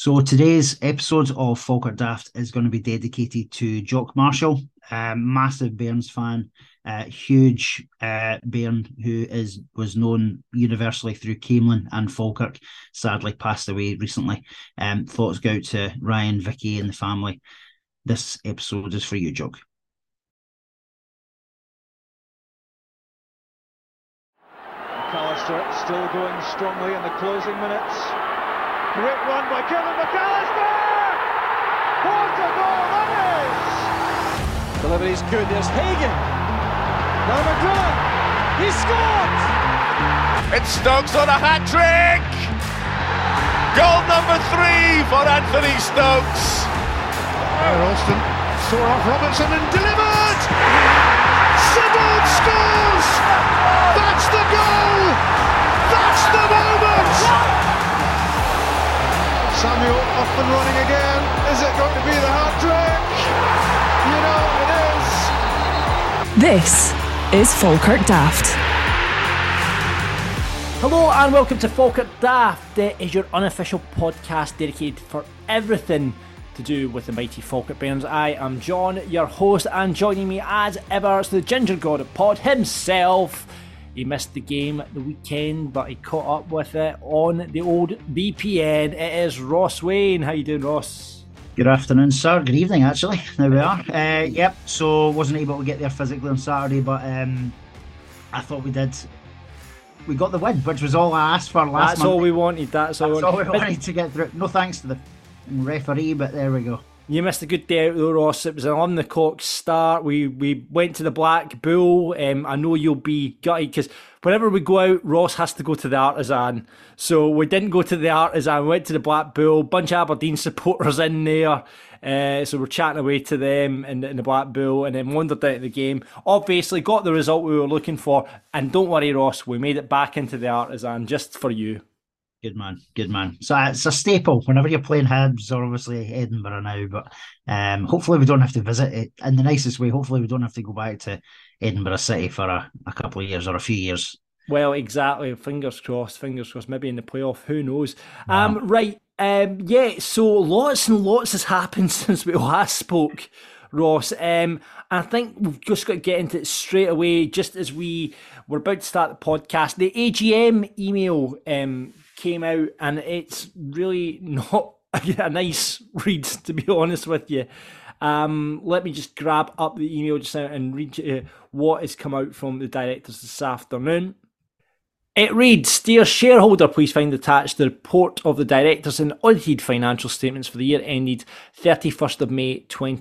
So today's episode of Falkirk Daft is going to be dedicated to Jock Marshall, massive Bairns fan, huge Bairn who was known universally through Camelin and Falkirk. Sadly, passed away recently. Thoughts go out to Ryan, Vicky, and the family. This episode is for you, Jock. McAllister still going strongly in the closing minutes. Great run by Kevin McAllister! What a goal that is! Delivery's good, there's Hagan. Now McDrillan, he scored! It's Stokes on a hat-trick! Goal number 3 for Anthony Stokes! Ralston saw off Robertson and delivered! Sybil scores! That's the goal! That's the moment! Samuel off and running again. Is it going to be the hat-trick? You know it is. This is Falkirk Daft. Hello and welcome to Falkirk Daft. It is your unofficial podcast dedicated for everything to do with the mighty Falkirk Bairns. I am John, your host, and joining me as ever is the ginger god of pod himself. He missed the game at the weekend, but he caught up with it on the old VPN. It is Ross Wayne. How you doing, Ross? Good afternoon, sir. Good evening, actually. There we are. Yep, so wasn't able to get there physically on Saturday, but I thought we did. We got the win, which was all I asked for last month. That's all we wanted. That's all we wanted to get through. No thanks to the referee, but there we go. You missed a good day out though, Ross. It was an 11 o'clock start. We went to the Black Bull. I know you'll be gutted because whenever we go out, Ross has to go to the Artisan. So we didn't go to the Artisan. We went to the Black Bull. Bunch of Aberdeen supporters in there. So we're chatting away to them in the Black Bull and then wandered out of the game. Obviously got the result we were looking for. And don't worry, Ross, we made it back into the Artisan just for you. Good man, good man. So it's a staple whenever you're playing Hibs or obviously Edinburgh now, but hopefully we don't have to visit it in the nicest way. Hopefully we don't have to go back to Edinburgh City for a couple of years or a few years. Well, exactly. Fingers crossed. Maybe in the playoff. Who knows? Wow. So lots and lots has happened since we last spoke, Ross. I think we've just got to get into it straight away, just as we were about to start the podcast. The AGM email came out, and it's really not a nice read, to be honest with you. Let me just grab up the email just now and read you what has come out from the directors this afternoon. It reads, Dear shareholder, please find attached the report of the directors and audited financial statements for the year ended 31st of May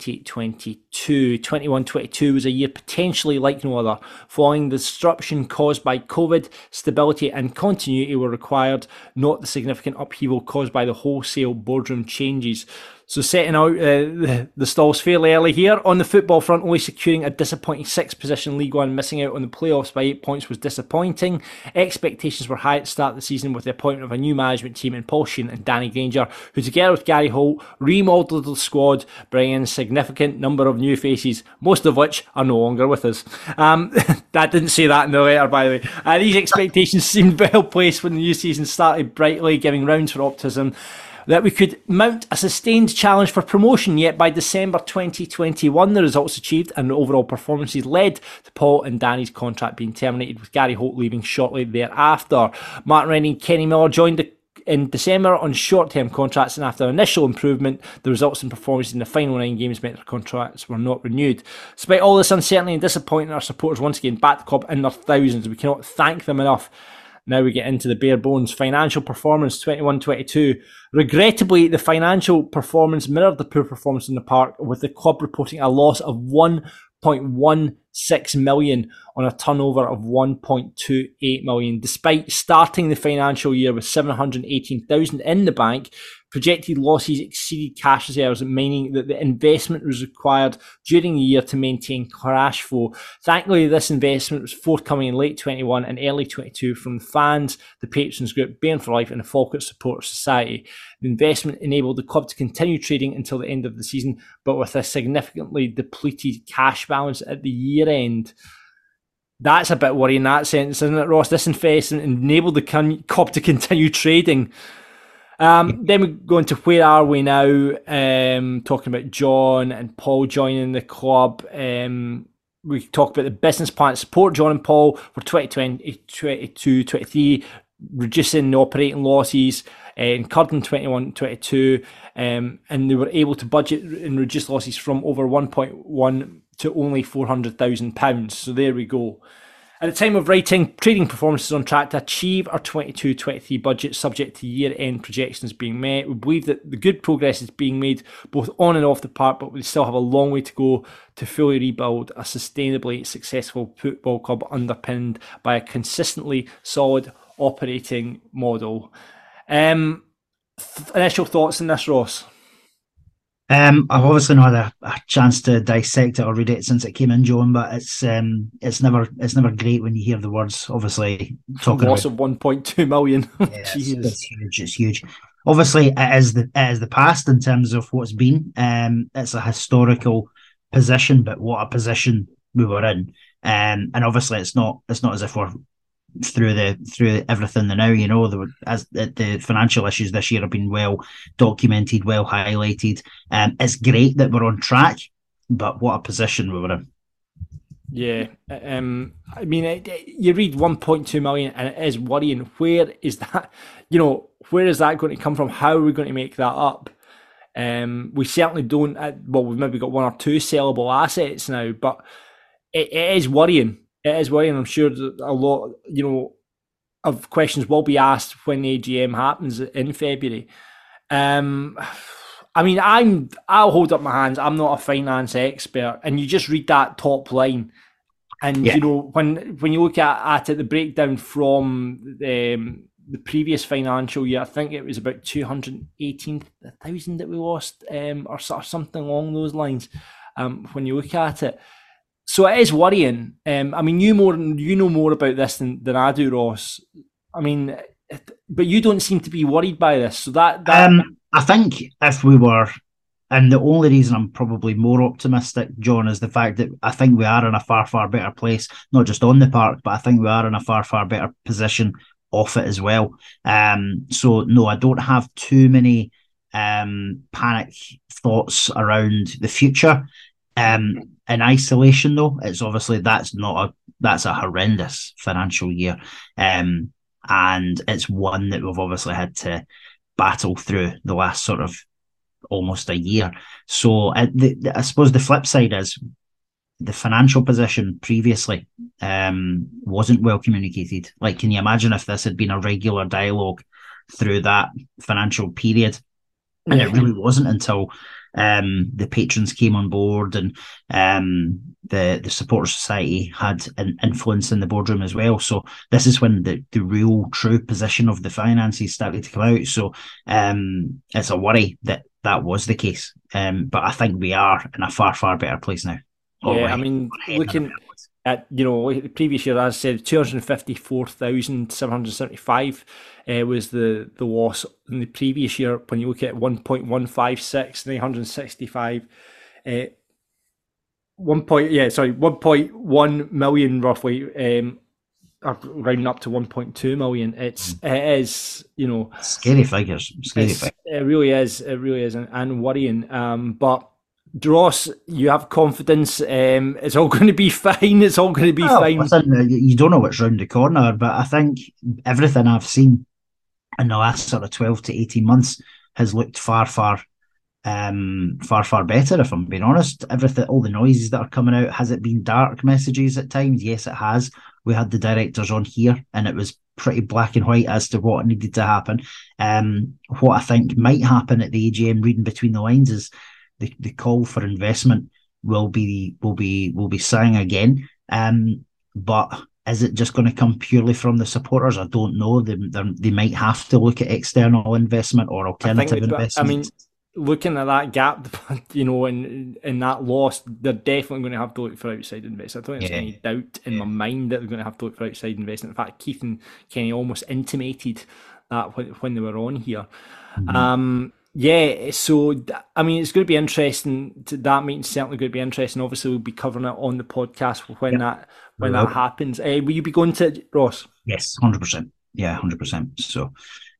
2022. 21-22 was a year potentially like no other. Following the disruption caused by COVID, stability and continuity were required, not the significant upheaval caused by the wholesale boardroom changes. So setting out the stalls fairly early here. On the football front, only securing a disappointing 6th position in League One, missing out on the playoffs by 8 points was disappointing. Expectations were high at the start of the season with the appointment of a new management team in Paul Sheehan and Danny Granger, who together with Gary Holt remodelled the squad, bringing in a significant number of new faces, most of which are no longer with us. That didn't say that in the letter, by the way. These expectations seemed well placed when the new season started brightly, giving grounds for optimism that we could mount a sustained challenge for promotion, yet by December 2021 the results achieved and the overall performances led to Paul and Danny's contract being terminated, with Gary Holt leaving shortly thereafter. Martin Rennie and Kenny Miller joined in December on short-term contracts, and after initial improvement, the results and performances in the final 9 games meant their contracts were not renewed. Despite all this uncertainty and disappointment, our supporters once again backed the club in their thousands. We cannot thank them enough. Now we get into the bare bones. Financial performance 21-22. Regrettably, the financial performance mirrored the poor performance in the park, with the club reporting a loss of 1.16 million on a turnover of 1.28 million. Despite starting the financial year with 718,000 in the bank, projected losses exceeded cash reserves, meaning that the investment was required during the year to maintain cash flow. Thankfully, this investment was forthcoming in late 21 and early 22 from the fans, the patrons group, Bairn for Life and the Falkirk Supporters Society. The investment enabled the club to continue trading until the end of the season, but with a significantly depleted cash balance at the year end. That's a bit worrying in that sense, isn't it, Ross? This investment enabled the club to continue trading. Then we go into where are we now? Talking about John and Paul joining the club. We talk about the business plan to support John and Paul for 2020, 22, 23, reducing the operating losses incurred in 21, 22, and they were able to budget and reduce losses from over 1.1 to only £400,000. So there we go. At the time of writing, trading performance is on track to achieve our 22-23 budget, subject to year-end projections being met. We believe that the good progress is being made both on and off the park, but we still have a long way to go to fully rebuild a sustainably successful football club underpinned by a consistently solid operating model. Initial thoughts on this, Ross? I've obviously not had a chance to dissect it or read it since it came in, John, but it's never great when you hear the words. Obviously, talking loss of 1.2 million. Yeah, it's huge. It's huge. Obviously, it is the past in terms of what's been. It's a historical position, but what a position we were in. And obviously, it's not as if we're through everything now. You know, the financial issues this year have been well documented, well highlighted. It's great that we're on track, but what a position we were in. Yeah, I mean, you read 1.2 million, and it is worrying. Where is that? You know, where is that going to come from? How are we going to make that up? We certainly don't. Well, we've maybe got one or two sellable assets now, but it is worrying. It is worrying. I'm sure that a lot, you know, of questions will be asked when the AGM happens in February. I mean, I'll hold up my hands. I'm not a finance expert, and you just read that top line, and you know, when you look at it, the breakdown from the previous financial year, I think it was about 218,000 that we lost, or something along those lines. When you look at it. So it is worrying. I mean, you know more about this than I do, Ross. I mean, but you don't seem to be worried by this. So that I think if we were, and the only reason I'm probably more optimistic, John, is the fact that I think we are in a far, far better place, not just on the park, but I think we are in a far, far better position off it as well. So no, I don't have too many panic thoughts around the future. In isolation, though, it's obviously that's a horrendous financial year, and it's one that we've obviously had to battle through the last sort of almost a year. So I suppose the flip side is the financial position previously wasn't well communicated. Like, can you imagine if this had been a regular dialogue through that financial period? And it really wasn't until the patrons came on board and the supporter society had an influence in the boardroom as well. So this is when the real true position of the finances started to come out. So it's a worry that was the case. But I think we are in a far, far better place now. Yeah, I mean, looking at, you know, the previous year, as I said, 254,775 was the loss in the previous year. When you look at 1.156, 965, 1.1 million roughly, rounding up to 1.2 million. It is, you know, scary figures. It really is, and worrying. But Ross, you have confidence. It's all going to be fine. It's all going to be fine. Listen, you don't know what's round the corner, but I think everything I've seen in the last sort of 12 to 18 months has looked far, far better, if I'm being honest. Everything, all the noises that are coming out, has it been dark messages at times? Yes, it has. We had the directors on here, and it was pretty black and white as to what needed to happen. What I think might happen at the AGM, reading between the lines, is the call for investment will be sang again. But is it just going to come purely from the supporters? I don't know. They might have to look at external investment or alternative investment. I mean, looking at that gap, you know, in that loss, they're definitely going to have to look for outside investment. I don't think there's any doubt in my mind that they're going to have to look for outside investment. In fact, Keith and Kenny almost intimated that when they were on here. Mm-hmm. Yeah, so I mean, it's going to be interesting. That meeting's certainly going to be interesting. Obviously, we'll be covering it on the podcast when that happens. Will you be going to it, Ross? Yes, 100%. Yeah, 100%. So,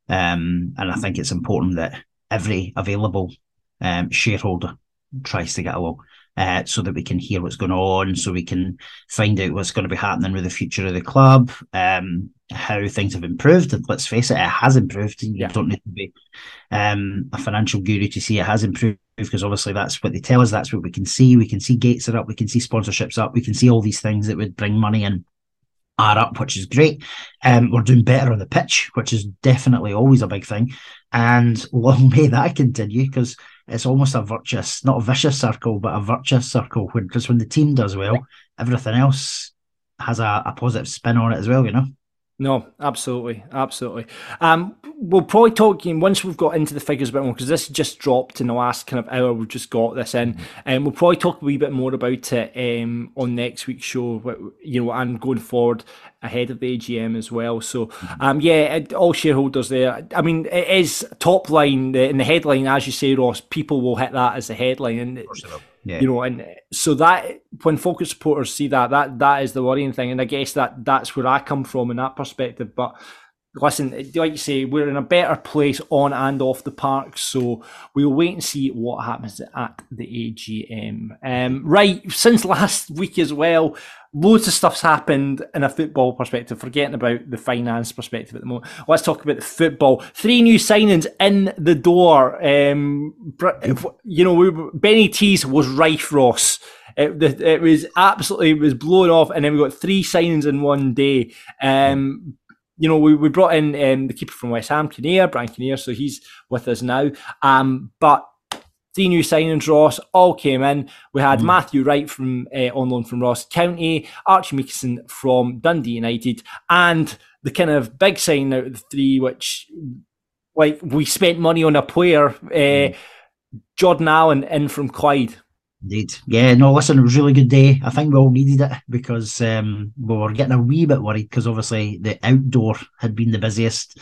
And I think it's important that every available shareholder tries to get along. So that we can hear what's going on, so we can find out what's going to be happening with the future of the club, how things have improved. And let's face it has improved. You don't need to be a financial guru to see it has improved, because obviously that's what they tell us. That's what we can see. We can see gates are up. We can see sponsorships up. We can see all these things that would bring money in are up, which is great. We're doing better on the pitch, which is definitely always a big thing. And long may that continue, because it's almost a virtuous, not a vicious circle, but a virtuous circle. Because when the team does well, everything else has a positive spin on it as well, you know? No, absolutely. We'll probably talk once we've got into the figures a bit more, because this just dropped in the last kind of hour. We've just got this in, and we'll probably talk a wee bit more about it on next week's show, you know, and going forward ahead of the AGM as well. So, all shareholders there. I mean, it is top line in the headline, as you say, Ross. People will hit that as the headline, and you know, and so that when Falkirk supporters see that is the worrying thing, and I guess that's where I come from in that perspective. But listen, like you say, we're in a better place on and off the park, so we'll wait and see what happens at the AGM. Right, since last week as well, loads of stuff's happened in a football perspective, forgetting about the finance perspective at the moment. Let's talk about the football. 3 new signings in the door. You know, Benny T's was rife, Ross. It was absolutely, it was blown off, and then we got 3 signings in one day. You know, we brought in the keeper from West Ham, Brian Kinnear, so he's with us now. But 3 new signings, Ross, all came in. We had Matthew Wright from on loan from Ross County, Archie Meekison from Dundee United, and the kind of big sign out of the 3, which, like, we spent money on a player, Jordan Allen in from Clyde. Indeed. Yeah, no, listen, it was a really good day. I think we all needed it, because we were getting a wee bit worried, because obviously the outdoor had been the busiest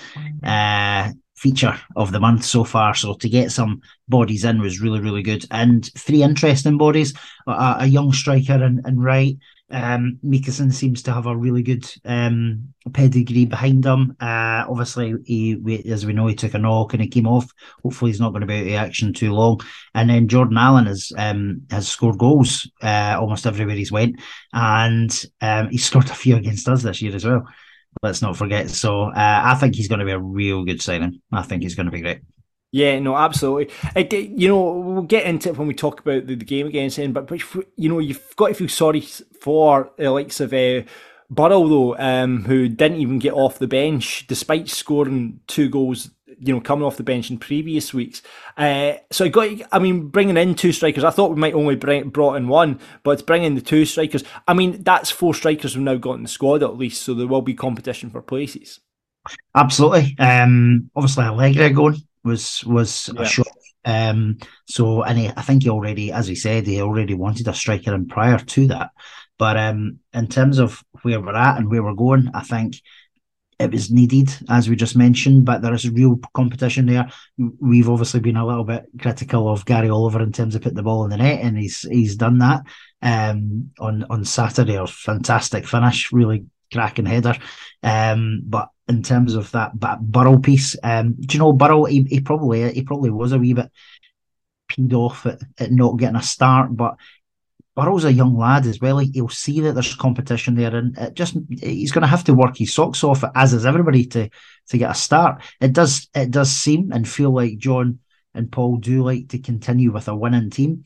feature of the month so far. So to get some bodies in was really, really good. And 3 interesting bodies, a young striker and Wright. Meekison seems to have a really good pedigree behind him. Obviously, as we know, he took a knock and he came off. Hopefully, he's not going to be out of action too long. And then Jordan Allen has scored goals almost everywhere he's went, and he's scored a few against us this year as well. Let's not forget. So I think he's going to be a real good signing. I think he's going to be great. Yeah, no, absolutely. You know, we'll get into it when we talk about the game against him, but you know, you've got to feel sorry for the likes of Burrell, though, who didn't even get off the bench despite scoring 2 goals, you know, coming off the bench in previous weeks. So bringing in 2 strikers, I thought we might only brought in 1, but it's bringing the 2 strikers. I mean, that's 4 strikers we've now got in the squad at least, so there will be competition for places. Absolutely. Obviously, Allegra going was a shock. So, and I think he already, as he said, he already wanted a striker in prior to that. But in terms of where we're at and where we're going, I think it was needed, as we just mentioned, but there is real competition there. We've obviously been a little bit critical of Gary Oliver in terms of putting the ball in the net, and he's done that on Saturday. A fantastic finish, really cracking header. But in terms of that Burrell piece, do you know Burrell? He probably was a wee bit peed off at not getting a start, but Burrell's a young lad as well. He'll see that there's competition there, and he's going to have to work his socks off, as is everybody, to get a start. It does seem and feel like John and Paul do like to continue with a winning team,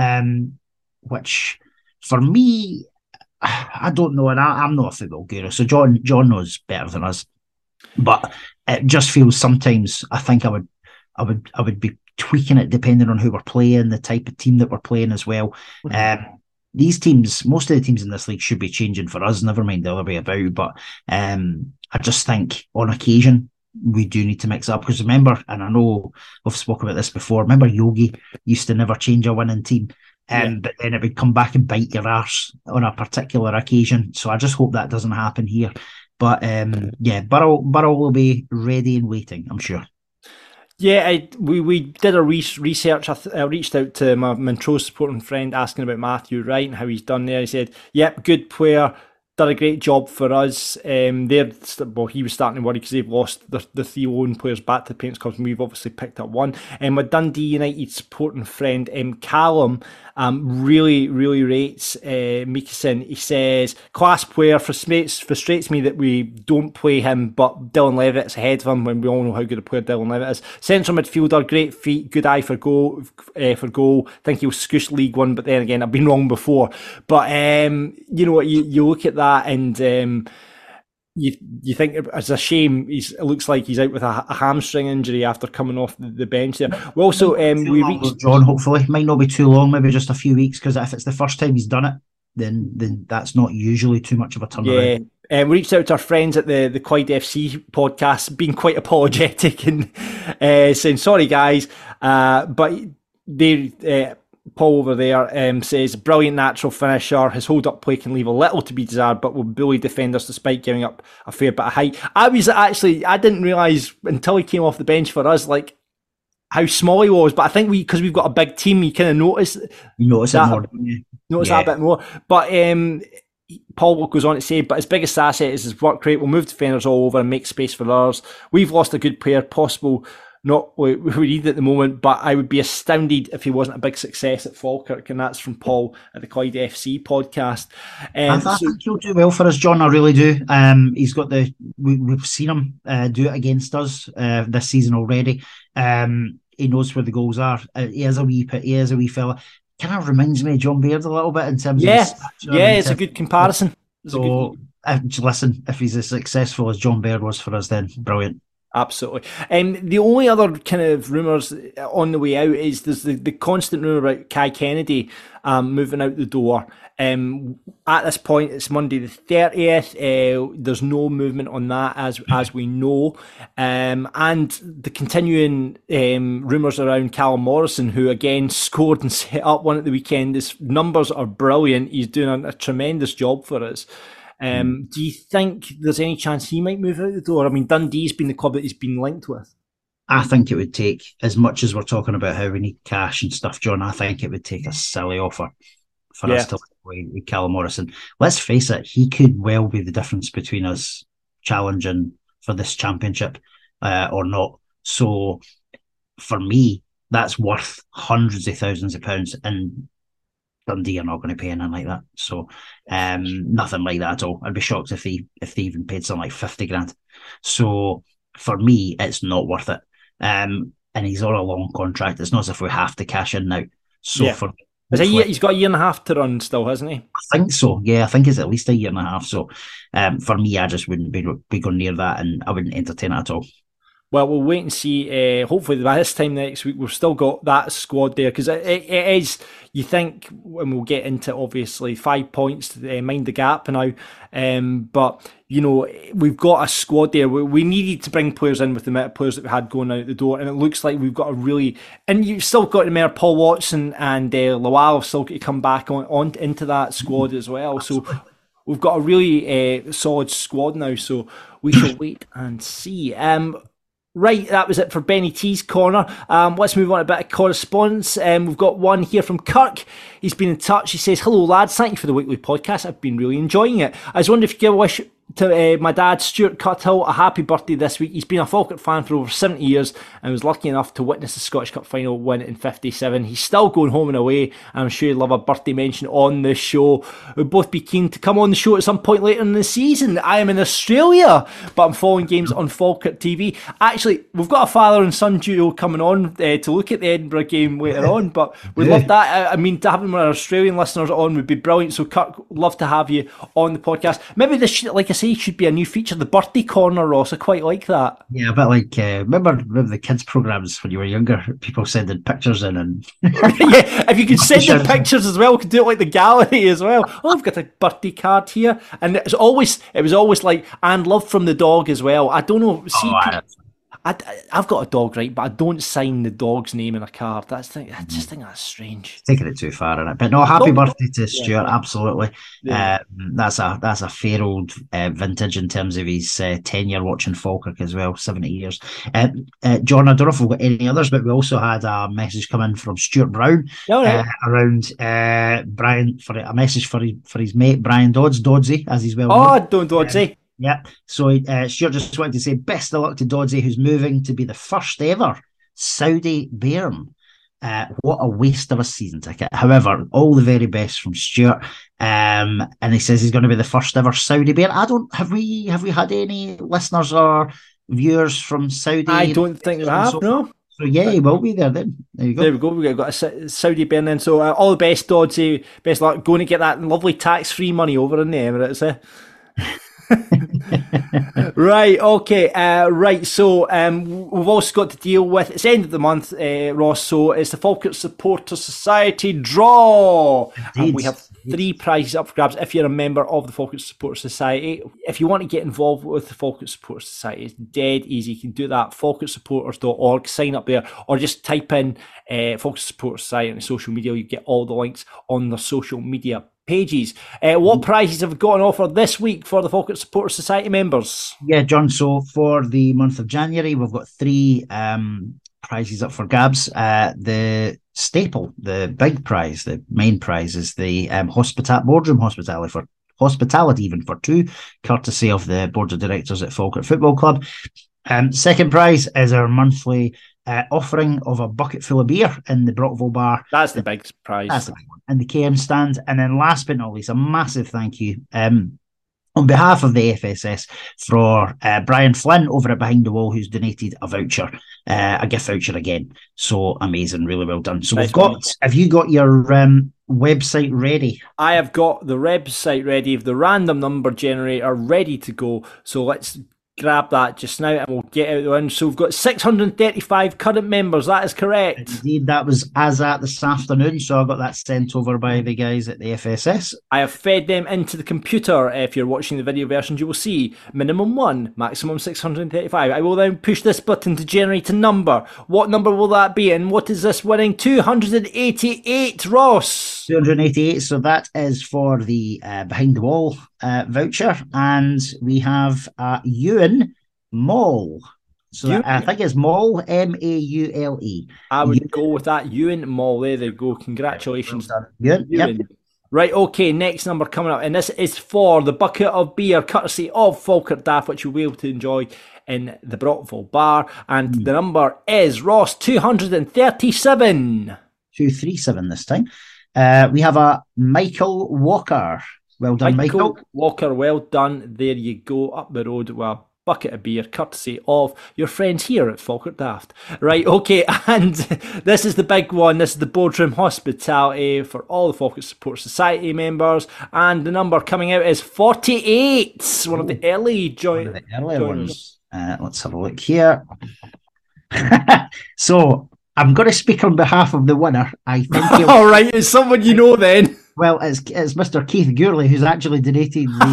which for me, I don't know, and I'm not a football guru, so John knows better than us. But it just feels sometimes I think I would be tweaking it depending on who we're playing, the type of team that we're playing as well. These teams, most of the teams in this league should be changing for us, never mind the other way about. But I just think on occasion we do need to mix up, because remember, and I know we've spoken about this before, remember Yogi used to never change a winning team. But then it would come back and bite your arse on a particular occasion. So I just hope that doesn't happen here. But Burrell will be ready and waiting, I'm sure. Yeah, we did a research. I reached out to my Montrose supporting friend asking about Matthew Wright and how he's done there. He said, yep, good player, done a great job for us. He was starting to worry because they've lost the 3 lone players back to the Paints Club, and we've obviously picked up one. And my Dundee United supporting friend Callum really rates Mikkelsen. He says, class player, frustrates me that we don't play him, but Dylan Levitt's ahead of him when we all know how good a player Dylan Levitt is. Central midfielder, great feet, good eye for goal. Think he'll scoosh League One, but then again, I've been wrong before. But you look at that and you think it's a shame. It looks like he's out with a hamstring injury after coming off the bench there. We also we reached John. Hopefully, might not be too long. Maybe just a few weeks. Because if it's the first time he's done it, then that's not usually too much of a turnaround. Yeah. We reached out to our friends at the Clyde FC podcast, being quite apologetic and saying sorry, guys, but they. Paul over there says, brilliant natural finisher. His hold-up play can leave a little to be desired, but will bully defenders despite giving up a fair bit of height. I didn't realise until he came off the bench for us, like, how small he was. But I think because we've got a big team, you kind of notice that a bit more. But Paul goes on to say, but his biggest asset is his work rate. Will move defenders all over and make space for others. We've lost a good player, possible. Not what we need at the moment, but I would be astounded if he wasn't a big success at Falkirk, and that's from Paul at the Clyde FC podcast. I think he'll do well for us, John. I really do. He's got we've seen him do it against us this season already. He knows where the goals are. He is a wee fella. Kind of reminds me of John Baird a little bit in terms of his stature. Yeah, it's a good comparison. Listen, if he's as successful as John Baird was for us, then brilliant. Absolutely. The only other kind of rumours on the way out is there's the constant rumour about Kai Kennedy moving out the door. At this point, it's Monday the 30th. There's no movement on that as we know. And the continuing rumours around Callum Morrison, who again scored and set up one at the weekend. His numbers are brilliant. He's doing a tremendous job for us. Do you think there's any chance he might move out the door? I mean, Dundee's been the club that he's been linked with. I think it would take, as much as we're talking about how we need cash and stuff, John, I think it would take a silly offer for us to play with Callum Morrison. Let's face it, he could well be the difference between us challenging for this championship or not. So for me, that's worth hundreds of thousands of pounds, and Dundee are not going to pay anything like that. So nothing like that at all. I'd be shocked if they even paid something like 50 grand. So for me, it's not worth it. And he's on a long contract. It's not as if we have to cash in now. So he's got a year and a half to run still, hasn't he? I think so. Yeah, I think it's at least a year and a half. So for me, I just wouldn't be going near that, and I wouldn't entertain it at all. Well, we'll wait and see. Hopefully by this time next week, we've still got that squad there, because it is, you think, and we'll get into obviously 5 points to mind the gap now. But, we've got a squad there. We needed to bring players in with the amount of players that we had going out the door. And it looks like we've got a really, and you've still got to remember Paul Watson and Lawal have still got to come back on into that squad as well. So we've got a really solid squad now. So we shall wait and see. Right, that was it for Benny T's corner. Let's move on to a bit of correspondence. We've got one here from Kirk. He's been in touch. He says, hello lads, thank you for the weekly podcast. I've been really enjoying it. I was wondering if you could give a wish to my dad, Stuart Cuthill, a happy birthday this week. He's been a Falkirk fan for over 70 years and was lucky enough to witness the Scottish Cup final win in 57. He's still going home and away, and I'm sure he'd love a birthday mention on this show. We'd both be keen to come on the show at some point later in the season. I am in Australia, but I'm following games on Falkirk TV. Actually, we've got a father and son duo coming on to look at the Edinburgh game later on, but we'd love that. I mean, to have one of our Australian listeners on would be brilliant. So Kirk, love to have you on the podcast. Maybe this, like I say, should be a new feature, the birthday corner, Ross. I quite like that. Yeah, a bit like remember the kids programs when you were younger, people sending pictures in, and yeah, if you could send in pictures as well, we could do it like the gallery as well. Oh, I've got a birthday card here, and it was always like, and love from the dog as well. I don't know. See, I've got a dog, right, but I don't sign the dog's name in a card. I just think that's strange. Taking it too far in it, but no. Happy birthday to Stuart! Absolutely, that's a fair old vintage in terms of his tenure watching Falkirk as well. 70 years. John, I don't know if we've got any others, but we also had a message come in from Stuart Brown around Brian for a message for his mate Brian Dodsey, as he's well known. Oh, Dodsey. Yeah, so Stuart just wanted to say best of luck to Dodsey, who's moving to be the first ever Saudi Bairn. What a waste of a season ticket. However, all the very best from Stuart. And he says he's going to be the first ever Saudi Bairn. Have we had any listeners or viewers from Saudi? I don't think we have, no. So yeah, he will be there then. There you go. There we go. We've got a Saudi Bairn then. So all the best, Dodsey. Best luck. Going to get that lovely tax-free money over in the Emirates, Right, okay, right, so we've also got to deal with, it's the end of the month, Ross, so it's the Falkirk Supporters Society draw. And we have 3 prizes up for grabs if you're a member of the Falkirk Supporters Society. If you want to get involved with the Falkirk Supporters Society, it's dead easy. You can do that at falkirksupporters.org, sign up there, or just type in Falkirk Supporters Society on social media. You get all the links on the social media pages. What prizes have we got on offer this week for the Falkirk Supporters Society members? Yeah, John, so for the month of January, we've got 3 prizes up for grabs. The staple, the big prize, the main prize is the boardroom hospitality even for 2, courtesy of the board of directors at Falkirk Football Club. Second prize is our monthly offering of a bucket full of beer in the Brockville bar. That's the big prize. That's the big one. And the KM stand. And then last but not least, a massive thank you on behalf of the FSS for Brian Flynn over at Behind the Wall, who's donated a voucher, a gift voucher again. So amazing, really well done. So have you got your website ready? I have got the website ready, the random number generator ready to go. So let's grab that just now and we'll get out the win. So we've got 635 current members, that is correct. Indeed, that was as at this afternoon, so I got that sent over by the guys at the FSS. I have fed them into the computer. If you're watching the video versions, you will see minimum 1, maximum 635. I will then push this button to generate a number. What number will that be, and what is this winning? 288, Ross. 288, so that is for the Behind the Wall voucher, and we have Ewan Maule. So I think it's Maule, Maule. I would go with that, Ewan Maule. There they go. Congratulations, Ewan. Yep. Right, okay, next number coming up, and this is for the bucket of beer, courtesy of Falkirk Daft, which you'll be able to enjoy in the Brockville bar, and the number is, Ross, 237. 237 this time. We have a Michael Walker. Well done, Michael. Walker, well done. There you go, up the road with a bucket of beer, courtesy of your friends here at Falkirk Daft. Right, okay, and this is the big one. This is the boardroom hospitality for all the Falkirk Support Society members, and the number coming out is 48. One of the early ones. Let's have a look here. So I'm going to speak on behalf of the winner. I think. All right, it's someone you know then. Well, it's Mr. Keith Gourley who's actually donated the.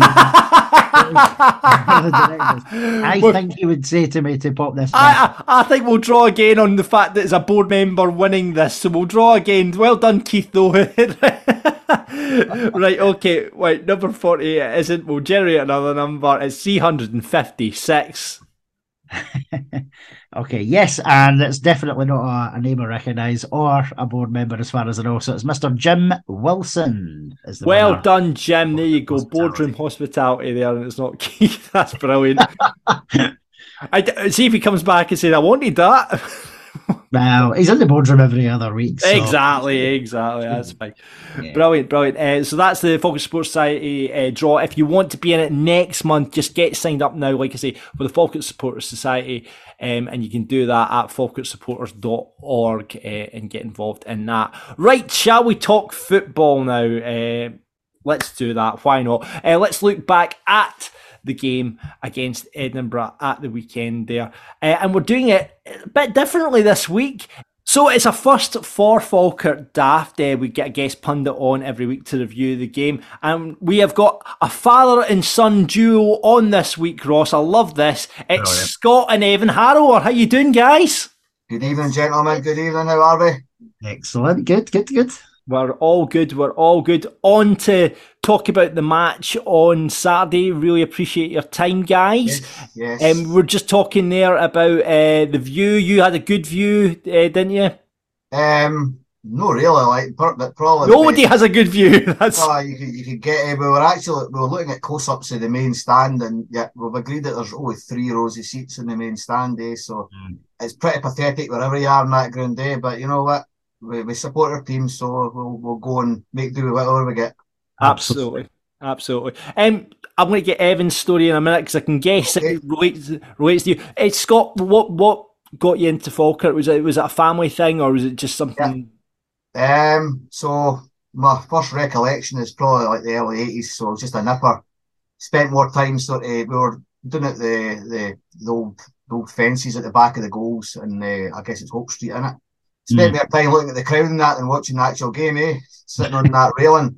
I think he would say to me to pop this. I think we'll draw again on the fact that it's a board member winning this, so we'll draw again. Well done, Keith, though. Right, okay. Wait, number 48 isn't. We'll generate another number. It's 356. Okay, yes, and it's definitely not a name I recognise or a board member as far as I know. So it's Mr. Jim Wilson. Well done, Jim. There you go. Boardroom hospitality there, and it's not Keith. That's brilliant. See if he comes back and says, I wanted that. Well, he's in the boardroom every other week. So. Exactly. That's fine. Yeah. Brilliant. So that's the Falkirk Sports Society draw. If you want to be in it next month, just get signed up now, like I say, for the Falkirk Supporters Society, and you can do that at falkirksupporters.org and get involved in that. Right, shall we talk football now? Let's do that. Why not? Let's look back at the game against Edinburgh at the weekend there. And we're doing it a bit differently this week. So it's a first for Falkirk Daft. We get a guest pundit on every week to review the game. And we have got a father and son duo on this week, Ross. I love this. It's Scott and Evan Harrower. How you doing, guys? Good evening, gentlemen. Good evening. How are we? Excellent. Good. We're all good. On to talk about the match on Saturday. Really appreciate your time, guys. Yes. We're just talking there about the view. You had a good view, didn't you? No, really. But probably nobody has a good view. That's you could get. We were looking at close-ups of the main stand, and we've agreed that there's only 3 rows of seats in the main stand. So it's pretty pathetic wherever you are in that ground day. But you know what? We support our team, so we'll go and make do with whatever we get. Absolutely. I'm going to get Evan's story in a minute because I can guess it relates to you. Scott, what got you into Falkirk? Was it a family thing, or was it just something? Yeah. So my first recollection is probably like the early 80s. So it was just a nipper. Spent more time we were doing it the old fences at the back of the goals, and I guess it's Hope Street, innit? Spent more time looking at the crowd and that than watching the actual game, sitting on that railing.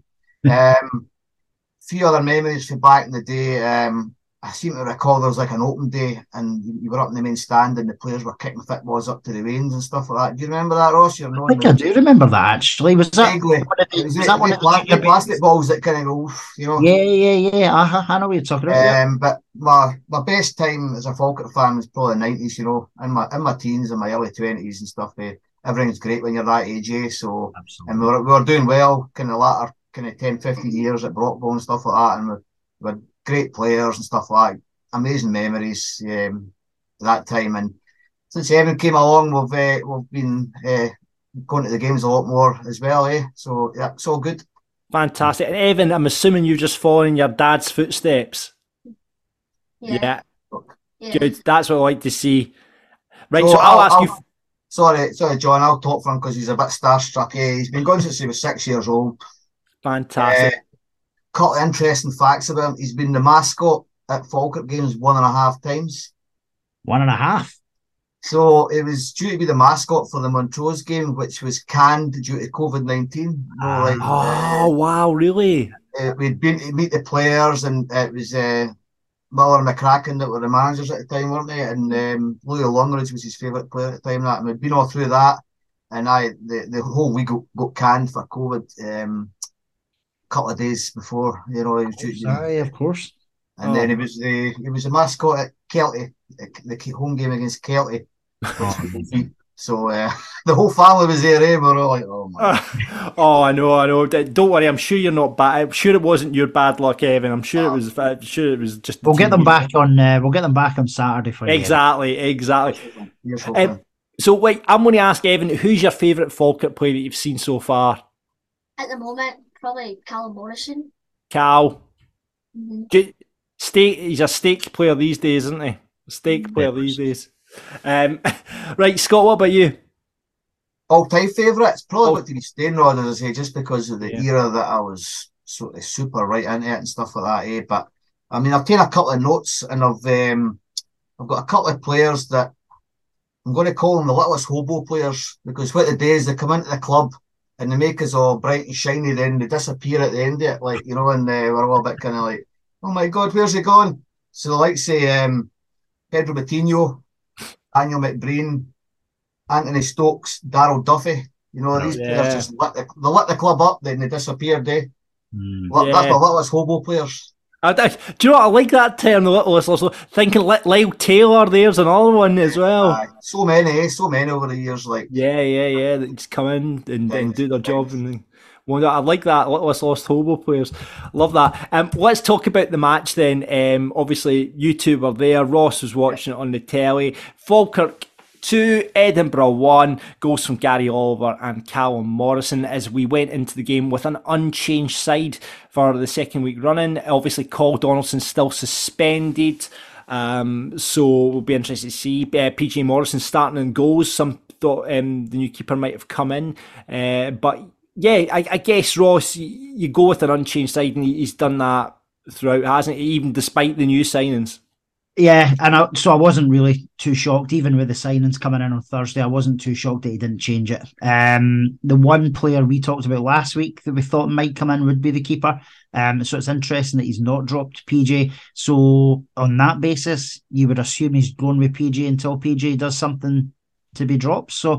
Few other memories from back in the day. I seem to recall there was like an open day and you were up in the main stand and the players were kicking footballs up to the veins and stuff like that. Do you remember that, Ross? I think I do remember that, actually. Was that one of the plastic balls that kind of go, you know? Yeah. I know what you're talking about. But my best time as a Falkirk fan was probably the 90s, you know, in my teens and my early 20s and stuff. Everything's great when you're that age, so absolutely. And we were doing well kind of latter 10, 15 years at Brockville and stuff like that, and we had great players and stuff like that. Amazing memories that time. And since Evan came along, we've been going to the games a lot more as well, so yeah, it's all good. Fantastic. And Evan, I'm assuming you're just following your dad's footsteps. Yeah. Good. That's what I like to see. Right, so I'll ask you. Sorry, John, I'll talk for him because he's a bit starstruck. He's been going since he was 6 years old. Fantastic. Couple of interesting facts about him. He's been the mascot at Falkirk games 1.5 times. 1.5? So it was due to be the mascot for the Montrose game, which was canned due to COVID-19. Wow, really? We'd been to meet the players, and it was Miller and McCracken that were the managers at the time, weren't they? And Louis Longridge was his favourite player at the time. And we'd been all through that, and the whole week got canned for COVID. Couple of days before, you know, he was due. Of course. And then he was the mascot at Kelty, the home game against Kelty. So the whole family was there. We were all like, "Oh my!" I know. Don't worry. I'm sure you're not bad. I'm sure it wasn't your bad luck, Evan. I'm sure it was just. We'll get them back on. We'll get them back on Saturday for you. Exactly. So wait, I'm going to ask Evan, who's your favourite Falkirk player that you've seen so far? At the moment, probably Callum Morrison. Cal. Mm-hmm. He's a stake player these days, isn't he? These days. Right, Scott, what about you? All-time favourite? It's probably got to be Stainrod, as I say, just because of the era that I was sort of super right into it and stuff like that. But I mean, I've taken a couple of notes, and I've got a couple of players that I'm going to call them the littlest hobo players, because what they do is they come into the club and they make us all bright and shiny, then they disappear at the end of it, like, you know, and we're all a bit kind of like, oh my God, where's he gone? So the likes of Pedro Batinho, Daniel McBreen, Anthony Stokes, Darryl Duffy, you know, these players just lit the club up, then they disappeared, That's my littlest hobo players. Do you know what? I like that term, the littlest. Also thinking Lyle Taylor, there's another one as well. So many over the years, like that just come in and do their job and. I like that. Let's lost hobo players. Love that. Let's talk about the match then. Obviously, you two were there. Ross was watching it on the telly. Falkirk 2, Edinburgh 1. Goals from Gary Oliver and Callum Morrison as we went into the game with an unchanged side for the second week running. Obviously, Cole Donaldson still suspended. So we'll be interested to see PJ Morrison starting in goals. Some thought the new keeper might have come in. But yeah, I guess, Ross, you go with an unchanged side, and he's done that throughout, hasn't he? Even despite the new signings. Yeah, and so I wasn't really too shocked, even with the signings coming in on Thursday. I wasn't too shocked that he didn't change it. The one player we talked about last week that we thought might come in would be the keeper. So it's interesting that he's not dropped PJ. So on that basis, you would assume he's going with PJ until PJ does something to be dropped. So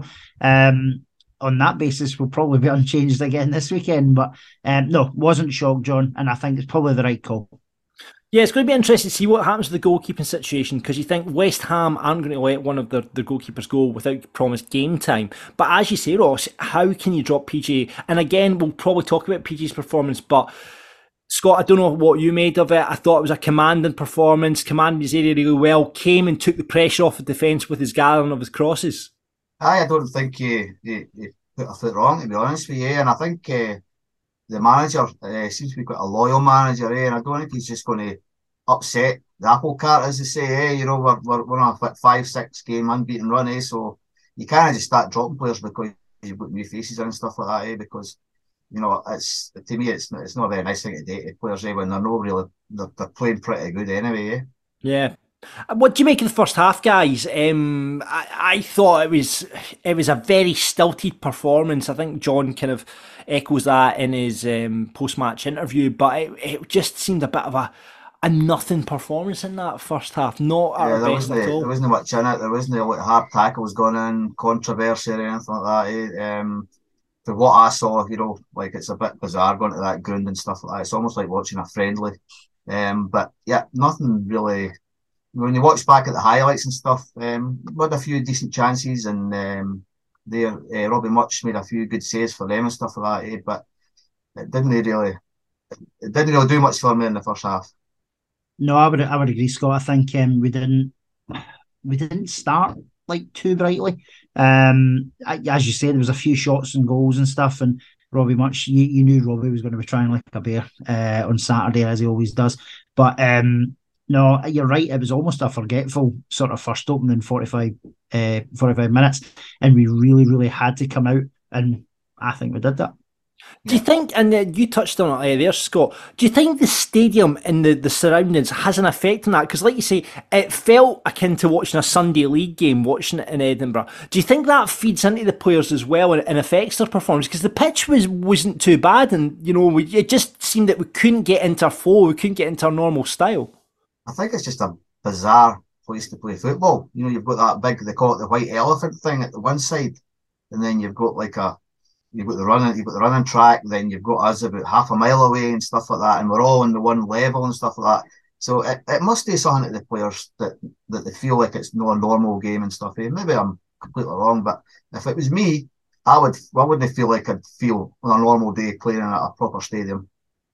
on that basis, we'll probably be unchanged again this weekend. But no, wasn't shocked, John, and I think it's probably the right call. Yeah, it's going to be interesting to see what happens to the goalkeeping situation, because you think West Ham aren't going to let one of their goalkeepers go without promised game time. But as you say, Ross, how can you drop PJ? And again, we'll probably talk about PJ's performance, but Scott, I don't know what you made of it. I thought it was a commanding performance, commanded his area really well, came and took the pressure off the defence with his gathering of his crosses. I don't think he put a foot wrong, to be honest with you, and I think the manager seems to be quite a loyal manager, and I don't think he's just going to upset the apple cart, as they say. We're on a 5-6 game unbeaten run, so you can't just start dropping players because you've got new faces and stuff like that, because it's, to me, it's not a very nice thing to do to players when they're playing pretty good anyway. Yeah. What do you make of the first half, guys? I thought it was a very stilted performance. I think John kind of echoes that in his post-match interview, but it just seemed a bit of a nothing performance in that first half. Not at our best at all. There wasn't much in it. There wasn't like hard tackles going in, controversy or anything like that. For what I saw, like it's a bit bizarre going to that ground and stuff like that. It's almost like watching a friendly. But yeah, nothing really. When you watch back at the highlights and stuff, we had a few decent chances, and Robbie Much made a few good saves for them and stuff like that. But it didn't really do much for me in the first half. No, I would agree, Scott. I think we didn't start like too brightly. As you say, there was a few shots and goals and stuff, and Robbie Much, you knew Robbie was going to be trying like a bear on Saturday, as he always does. But no, you're right. It was almost a forgetful sort of first opening 45 minutes, and we really, really had to come out, and I think we did that. Do you think, and you touched on it there, Scott, do you think the stadium and the surroundings has an effect on that? Because like you say, it felt akin to watching a Sunday League game, watching it in Edinburgh. Do you think that feeds into the players as well and affects their performance? Because the pitch wasn't too bad, and it just seemed that we couldn't get into our flow, we couldn't get into our normal style. I think it's just a bizarre place to play football. You've got that big, they call it the white elephant thing at the one side, and then you've got the running track, then you've got us about half a mile away and stuff like that, and we're all on the one level and stuff like that. So it must do something to the players that they feel like it's not a normal game and stuff. Maybe I'm completely wrong, but if it was me, I wouldn't feel like I'd feel on a normal day playing at a proper stadium.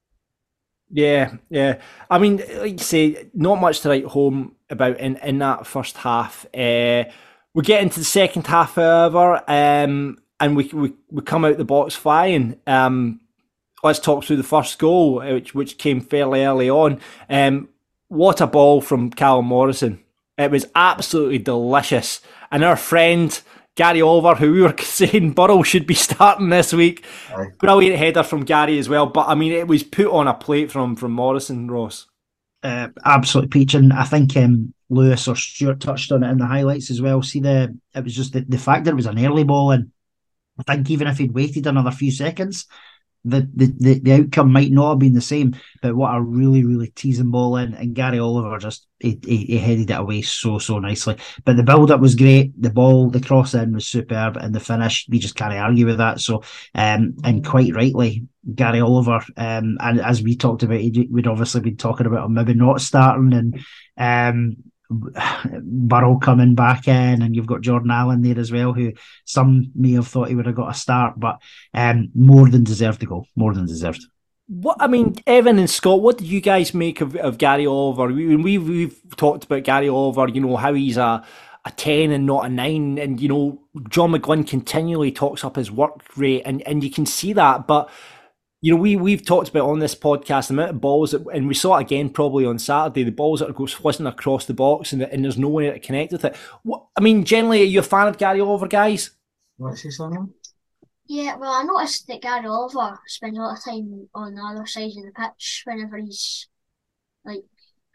Yeah. I mean, like you say, not much to write home about in that first half. We get into the second half, however, and we come out the box flying. Let's talk through the first goal, which came fairly early on. What a ball from Callum Morrison. It was absolutely delicious. And our friend Gary Oliver, who we were saying Burrell should be starting this week. Aye. Brilliant header from Gary as well. But I mean, it was put on a plate from Morrison, Ross. Absolutely peaching. I think Lewis or Stuart touched on it in the highlights as well. It was just the fact that it was an early ball, and I think even if he'd waited another few seconds, the outcome might not have been the same. But what a really, really teasing ball in, and Gary Oliver just he headed it away so nicely. But the build up was great. The ball, the cross in was superb, and the finish, we just can't argue with that. So and quite rightly, Gary Oliver, and as we talked about, we'd obviously been talking about him maybe not starting, and Burrell coming back in, and you've got Jordan Allen there as well, who some may have thought he would have got a start, but more than deserved to go. More than deserved. What I mean, Evan and Scott, what did you guys make of Gary Oliver? We've talked about Gary Oliver, how he's a 10 and not a 9, and John McGlynn continually talks up his work rate, and you can see that, but we've talked about on this podcast the amount of balls and we saw it again probably on Saturday, the balls that are whizzing across the box, and there's no way to connect with it. I mean, generally, are you a fan of Gary Oliver, guys? You want to say something? Yeah, well, I noticed that Gary Oliver spends a lot of time on the other side of the pitch whenever he's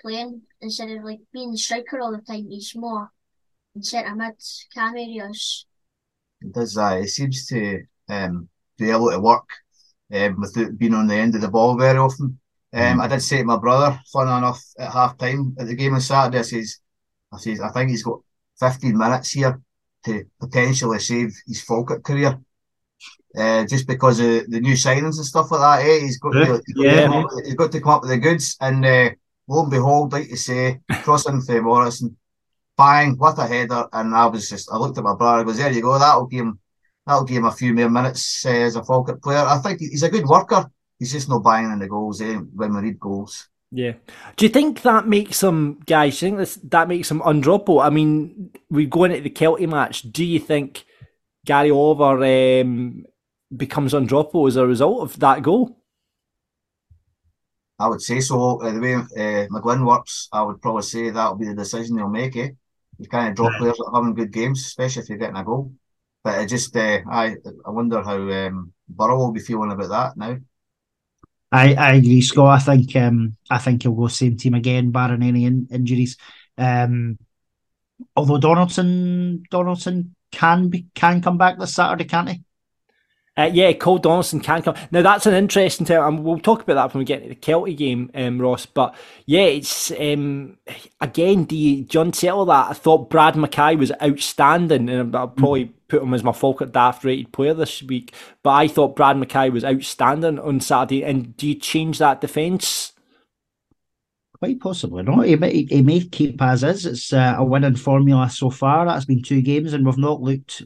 playing instead of like being the striker all the time. He's more in centre mid cam areas. He does that. He seems to do a lot of work without being on the end of the ball very often. I did say to my brother, fun enough, at half time at the game on Saturday, I think he's got 15 minutes here to potentially save his Falkirk career. Just because of the new signings and stuff like that, he's got to come up with the goods. And lo and behold, like you say, crossing for Morrison, bang, what a header! And I looked at my brother, I goes, there you go, that'll give him a few more minutes as a Falkirk player. I think he's a good worker. He's just not banging in the goals when we need goals. Yeah. Do you think that makes him, guys? Do you think that makes him undroppable? I mean, we go into the Kelty match. Do you think Gary Oliver becomes undroppable as a result of that goal? I would say so. The way McGlynn works, I would probably say that'll be the decision he'll make. You kind of drop players that are having good games, especially if you're getting a goal. But it just, I wonder how Burrow will be feeling about that now. I agree, Scott. I think he'll go same team again, barring any injuries. Although Donaldson can come back this Saturday, can't he? Cole Donaldson can come. Now that's an interesting term, and we'll talk about that when we get to the Kelty game, Ross. But yeah, it's again, do you unsettle that? I thought Brad Mackay was outstanding, and I'll probably put him as my Falkirk Daft rated player this week. But I thought Brad Mackay was outstanding on Saturday. And do you change that defence? Quite possibly not. He may keep as is. It's a winning formula so far. That's been 2 games, and we've not looked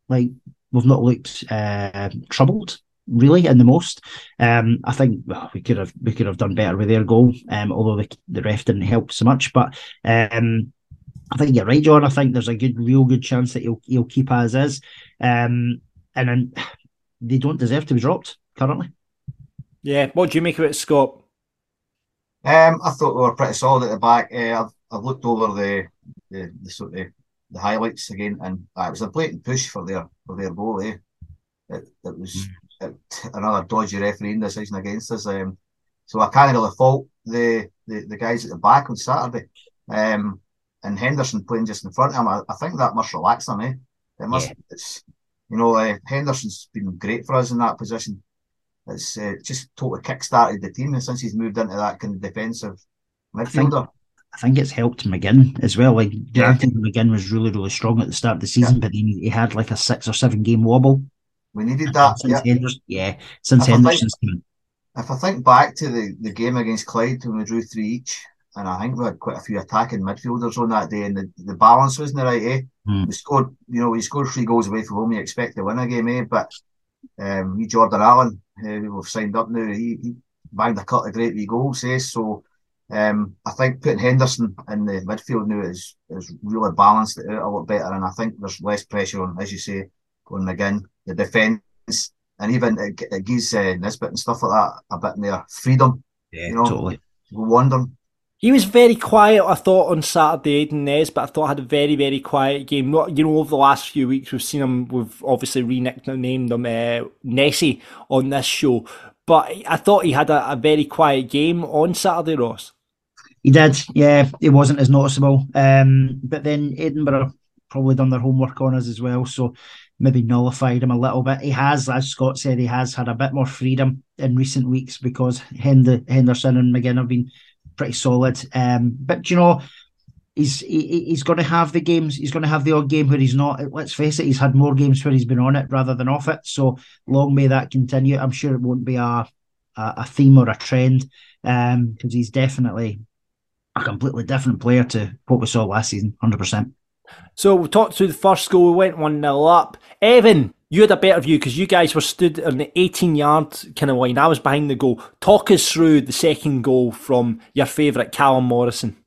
troubled really in the most. I think we could have done better with their goal, although the ref didn't help so much. But I think you're right, John. I think there's a real good chance that he'll keep as is, and then they don't deserve to be dropped currently. Yeah, what do you make of it, Scott? I thought we were pretty solid at the back. I've looked over the sort of the highlights again, and it was a blatant push for their goal. It was another dodgy refereeing decision against us. So I can't really fault the guys at the back on Saturday. And Henderson playing just in front of him, I think that must relax him. It must. Yeah. Henderson's been great for us in that position. It's just totally kick-started the team since he's moved into that kind of defensive midfielder. I think it's helped McGinn as well. Granted, McGinn was really, really strong at the start of the season, but then he had like a 6 or 7 game wobble. We needed that. Since Henderson's team. If I think back to the game against Clyde when we drew 3 each, and I think we had quite a few attacking midfielders on that day, and the balance wasn't right. We scored 3 goals away from home. You expect to win a game, but Jordan Allen, who we've signed up now, he banged a couple of great wee goals. So I think putting Henderson in the midfield now is really balanced it out a lot better, and I think there's less pressure on, as you say, on McGinn, the defence, and even it gives Nisbet and stuff like that a bit more freedom. Yeah, totally. Go wandering. He was very quiet, I thought, on Saturday, Aiden Nesbitt. I thought had a very, very quiet game. Over the last few weeks, we've seen him, we've obviously named him Nessie on this show. But I thought he had a very quiet game on Saturday, Ross. He did, yeah. It wasn't as noticeable. But then Edinburgh probably done their homework on us as well, so maybe nullified him a little bit. He has, as Scott said, he has had a bit more freedom in recent weeks because Henderson and McGinn have been pretty solid. But he's going to have the games. He's going to have the odd game where he's not. Let's face it, he's had more games where he's been on it rather than off it. So long may that continue. I'm sure it won't be a theme or a trend because he's definitely a completely different player to what we saw last season, 100%. So we talked through the first goal. We went 1-0 up. Evan, you had a better view because you guys were stood on the 18-yard kind of line. I was behind the goal. Talk us through the second goal from your favourite, Callum Morrison.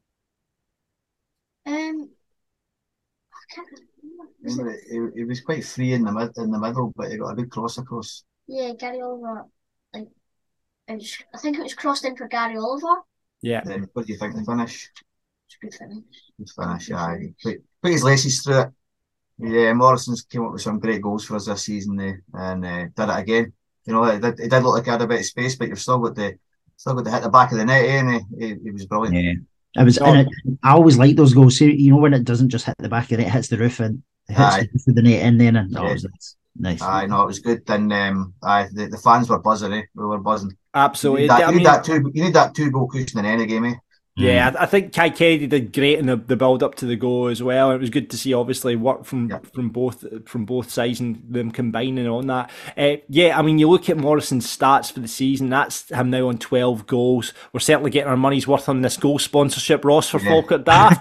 He was quite free in the middle, but he got a good cross across. Yeah, Gary Oliver. I think it was crossed in for Gary Oliver. Yeah. Then what do you think of the finish? It's a good finish. Good finish, yeah. He put his laces through it. Yeah, Morrison's came up with some great goals for us this season and did it again. It did look like he had a bit of space, but you've still got to hit the back of the net, and he was brilliant. Yeah. I was in it. I always like those goals. See, you know, when it doesn't just hit the back of the net, it hits the roof and it hits the net in there. And it was nice. I know, it was good. And the fans were buzzing. We were buzzing. Absolutely. You need that 2-goal cushion in any game. Yeah, I think Kai Kennedy did great in the build up to the goal as well. It was good to see, obviously, work from both sides and them combining on that. I mean, you look at Morrison's stats for the season. That's him now on 12 goals. We're certainly getting our money's worth on this goal sponsorship, Ross, for Falkirk Daft.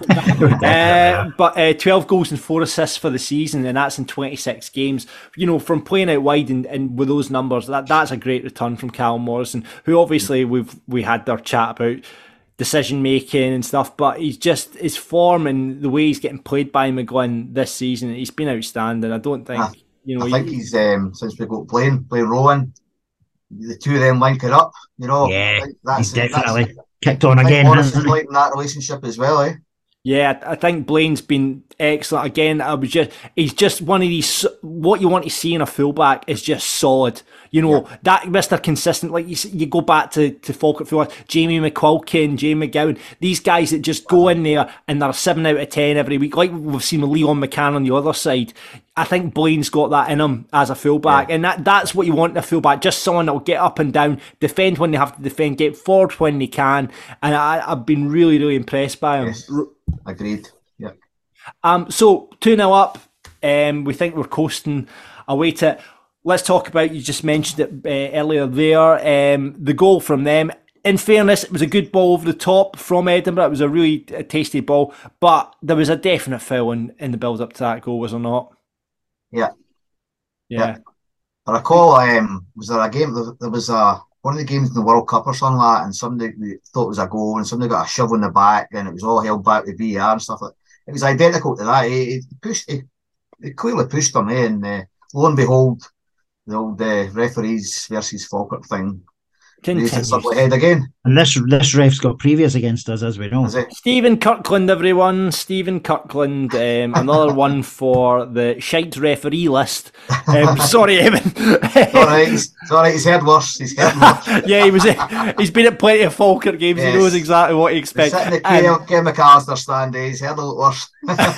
But 12 goals and 4 assists for the season, and that's in 26 games. You know, from playing out wide and with those numbers, that's a great return from Callum Morrison, who obviously we had our chat about decision making and stuff, but he's just his form and the way he's getting played by McGlynn this season, he's been outstanding. I don't think I think he's since we got playing Rowan, the two of them linking up. You know, he's definitely kicked on again. Morrison's liking that relationship as well, eh? Yeah, I think Blaine's been excellent. Again, he's just one of these, what you want to see in a fullback is just solid. You know, that Mr. Consistent, like you go back to Falkirk fullbacks, Jamie McQuilkin, Jamie McGowan, these guys that just go in there and they're 7 out of 10 every week, like we've seen with Leon McCann on the other side. I think Blaine's got that in him as a fullback, and that's what you want in a fullback, just someone that will get up and down, defend when they have to defend, get forward when they can, and I've been really, really impressed by him. Yes. Agreed. Yeah. So 2-0 up. We think we're coasting away to it. Let's talk about, you just mentioned it earlier there, the goal from them. In fairness, it was a good ball over the top from Edinburgh. It was a really tasty ball, but there was a definite foul in the build up to that goal, was there not? Yeah. Yeah. I recall, was there a game? There was one of the games in the World Cup or something like that, and somebody thought it was a goal, and somebody got a shove in the back, and it was all held back with VAR and stuff like that. It was identical to that. He clearly pushed them, and lo and behold, the old referees versus Falkirk thing raised its ugly head again. And this ref's got previous against us, as we know. Stephen Kirkland, everyone. Stephen Kirkland, another one for the shite referee list. Sorry, Evan. It's all right. He's heard worse. Yeah, he's been at plenty of Falkirk games. Yes. He knows exactly what he expects. He's sitting in the Ken McAllister stand. He's heard a lot worse.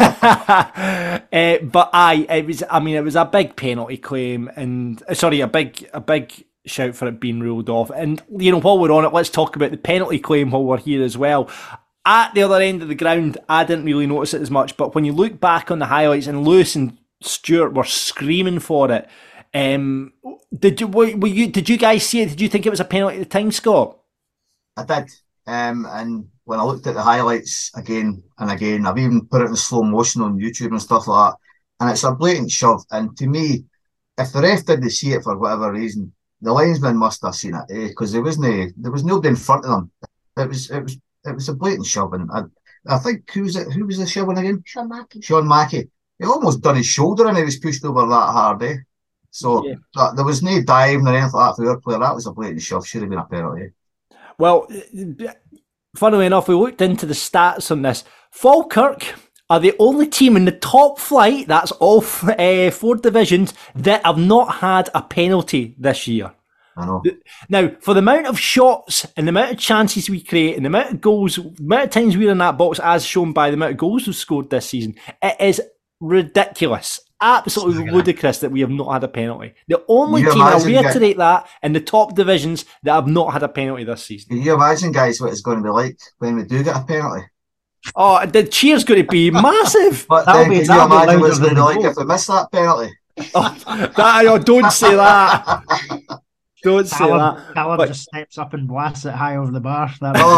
But it was a big penalty claim, and a big shout for it being ruled off. And you know, while we're on it, let's talk about the penalty claim while we're here as well. At the other end of the ground, I didn't really notice it as much, but when you look back on the highlights, and Lewis and Stewart were screaming for it, did you guys see it? Did you think it was a penalty at the time, Scott? I did. And when I looked at the highlights again and again, I've even put it in slow motion on YouTube and stuff like that, and it's a blatant shove. And to me, if the ref didn't see it for whatever reason, the linesman must have seen it, because there was nobody in front of them. It was a blatant shove, and I think who was the shoving again? Sean Mackey. He almost done his shoulder, and he was pushed over that hard, eh? So there was no diving or anything like that for our player. That was a blatant shove. Should have been a penalty. Well, funnily enough, we looked into the stats on this. Falkirk are the only team in the top flight, that's all 4 divisions, that have not had a penalty this year. I know. Now, for the amount of shots and the amount of chances we create and the amount of goals, the amount of times we're in that box, as shown by the amount of goals we've scored this season, it is ridiculous. Absolutely ludicrous that we have not had a penalty. The only team, I'll reiterate that, in the top divisions that have not had a penalty this season. Can you imagine, guys, what it's going to be like when we do get a penalty? Oh, the cheer's going to be massive. But then, can you imagine what it's going to be like if we miss that penalty? Don't say that. Don't say that. Callum just steps up and blasts it high over the bar.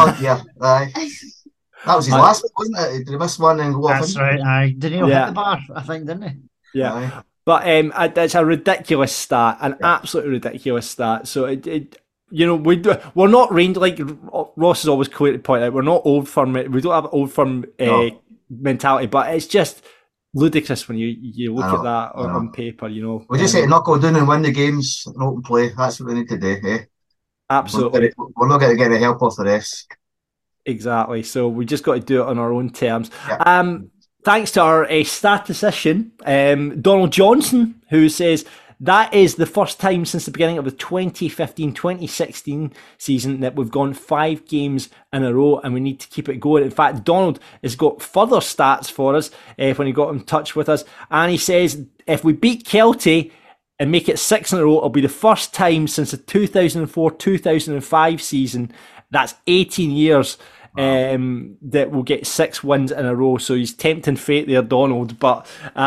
That was his last one, wasn't it? Did he miss one and go off? That's right. Did he hit the bar? I think, didn't he? Yeah. Aye. But it's a ridiculous stat, an absolutely ridiculous stat. So we're not range, like Ross is always clear to point out. We're not old firm. We don't have old firm mentality, but it's just ludicrous when you look at that on paper. You know, we just say not go down and win the games in open play. That's what we need to do. Eh? Absolutely. We're not going to get the help off the refs. Exactly. So we just got to do it on our own terms. Yeah. Thanks to our statistician, Donald Johnson, who says That is the first time since the beginning of the 2015-2016 season that we've gone 5 games in a row, and we need to keep it going. In fact, Donald has got further stats for us when he got in touch with us, and he says if we beat Kelty and make it 6 in a row, it'll be the first time since the 2004-2005 season. That's 18 years. That will get 6 wins in a row. So he's tempting fate there, Donald. But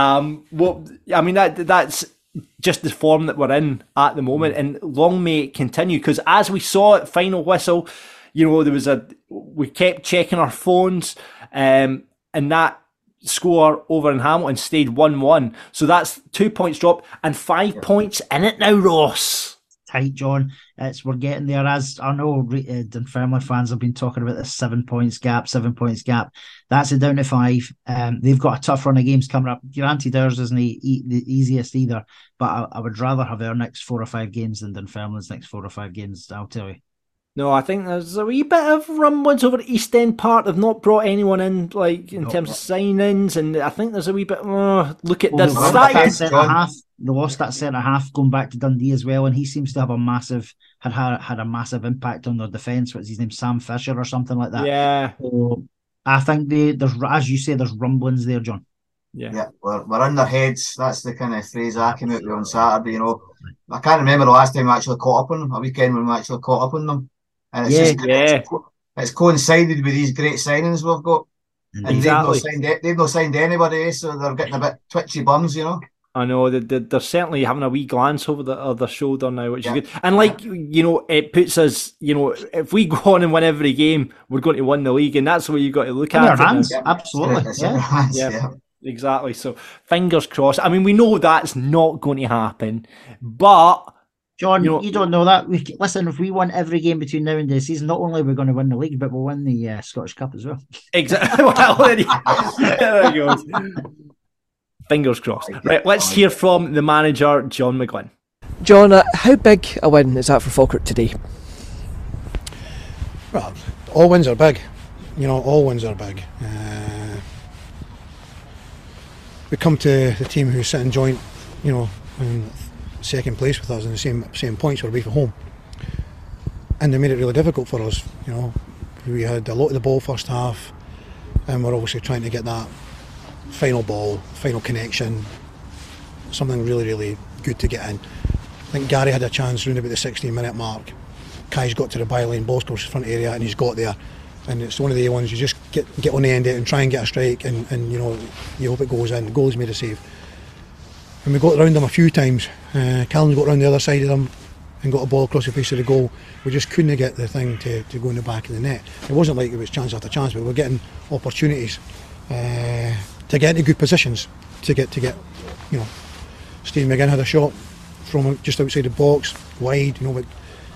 that's just the form that we're in at the moment, and long may it continue. Because as we saw at final whistle, we kept checking our phones, and that score over in Hamilton stayed 1-1. So that's 2 points drop and 5 points in it now, Ross. Tight, John. We're getting there. As I know, Dunfermline fans have been talking about the 7 points gap. That's it down to 5. They've got a tough run of games coming up. Granted, theirs isn't the easiest either, but I would rather have our next 4 or 5 games than Dunfermline's next 4 or 5 games, I'll tell you. No, I think there's a wee bit of rumblings over at East End Park. They've not brought anyone in, in terms of signings, and I think there's a wee bit. Look at this. They lost that centre half going back to Dundee as well, and he seems to have had a massive impact on their defence. What's his name, Sam Fisher or something like that? Yeah. So I think there's, as you say, there's rumblings there, John. Yeah, we're in their heads. That's the kind of phrase I came out with on Saturday. I can't remember the last time we actually caught up on them. A weekend when we actually caught up on them. And it's coincided with these great signings we've got. And exactly. They've not signed anybody, so they're getting a bit twitchy bums, I know, they're certainly having a wee glance over their shoulder now, which is good. And it puts us, if we go on and win every game, we're going to win the league, and that's what you've got to look at. Hands. Absolutely. Yeah. Exactly. So fingers crossed. I mean, we know that's not going to happen, but John, you don't know that. Listen, if we win every game between now and the season, not only are we going to win the league, but we'll win the Scottish Cup as well. Exactly. Well, there he goes. Fingers crossed. Right, let's hear from the manager, John McGlynn. John, how big a win is that for Falkirk today? Well, all wins are big. All wins are big. We come to the team who's sitting joint, in second place with us in the same points where we for home, and they made it really difficult for us. We had a lot of the ball first half, and we're obviously trying to get that final ball, final connection, something really, really good to get in. I think Gary had a chance around about the 16-minute mark. Kai's got to the byline, ball's across the front area, and he's got there. And it's one of the ones you just get on the end of it and try and get a strike, and you hope it goes in. The goalie's made a save. And we got around them a few times. Callum's got around the other side of them and got a ball across the face of the goal. We just couldn't get the thing to go in the back of the net. It wasn't like it was chance after chance, but we were getting opportunities to get into good positions, to get Steve McGinn had a shot from just outside the box, wide, with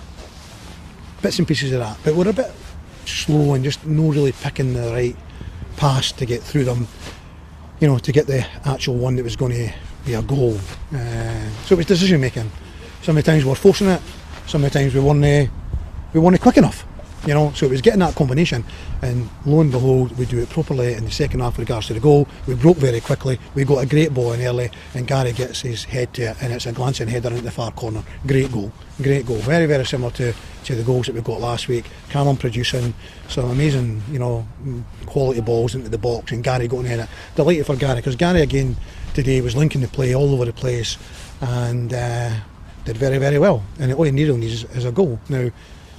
bits and pieces of that. But we're a bit slow and just no really picking the right pass to get through them, to get the actual one that was going to be a goal. So it was decision making. Some of the times we were forcing it, some of the times we weren't quick enough. So it was getting that combination, and lo and behold, we do it properly in the second half with regards to the goal. We broke very quickly, we got a great ball in early, and Gary gets his head to it, and it's a glancing header into the far corner. Great goal, very, very similar to the goals that we got last week. Callum producing some amazing, quality balls into the box, and Gary going in it. Delighted for Gary, because Gary again today was linking the play all over the place, and did very, very well, and all he needed is a goal. Now,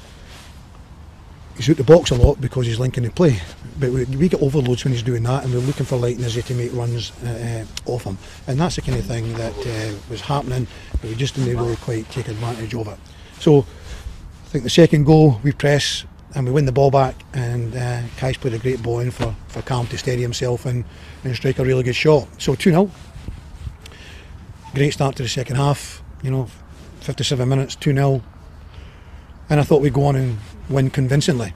he's out the box a lot because he's linking the play, but we get overloads when he's doing that, and we're looking for lightness to make runs off him, and that's the kind of thing that was happening, but we just didn't really quite take advantage of it. So I think the second goal, we press and we win the ball back, and Kai's played a great ball in for Callum to steady himself and strike a really good shot. So 2-0, great start to the second half, 57 minutes, 2-0, and I thought we'd go on and win convincingly.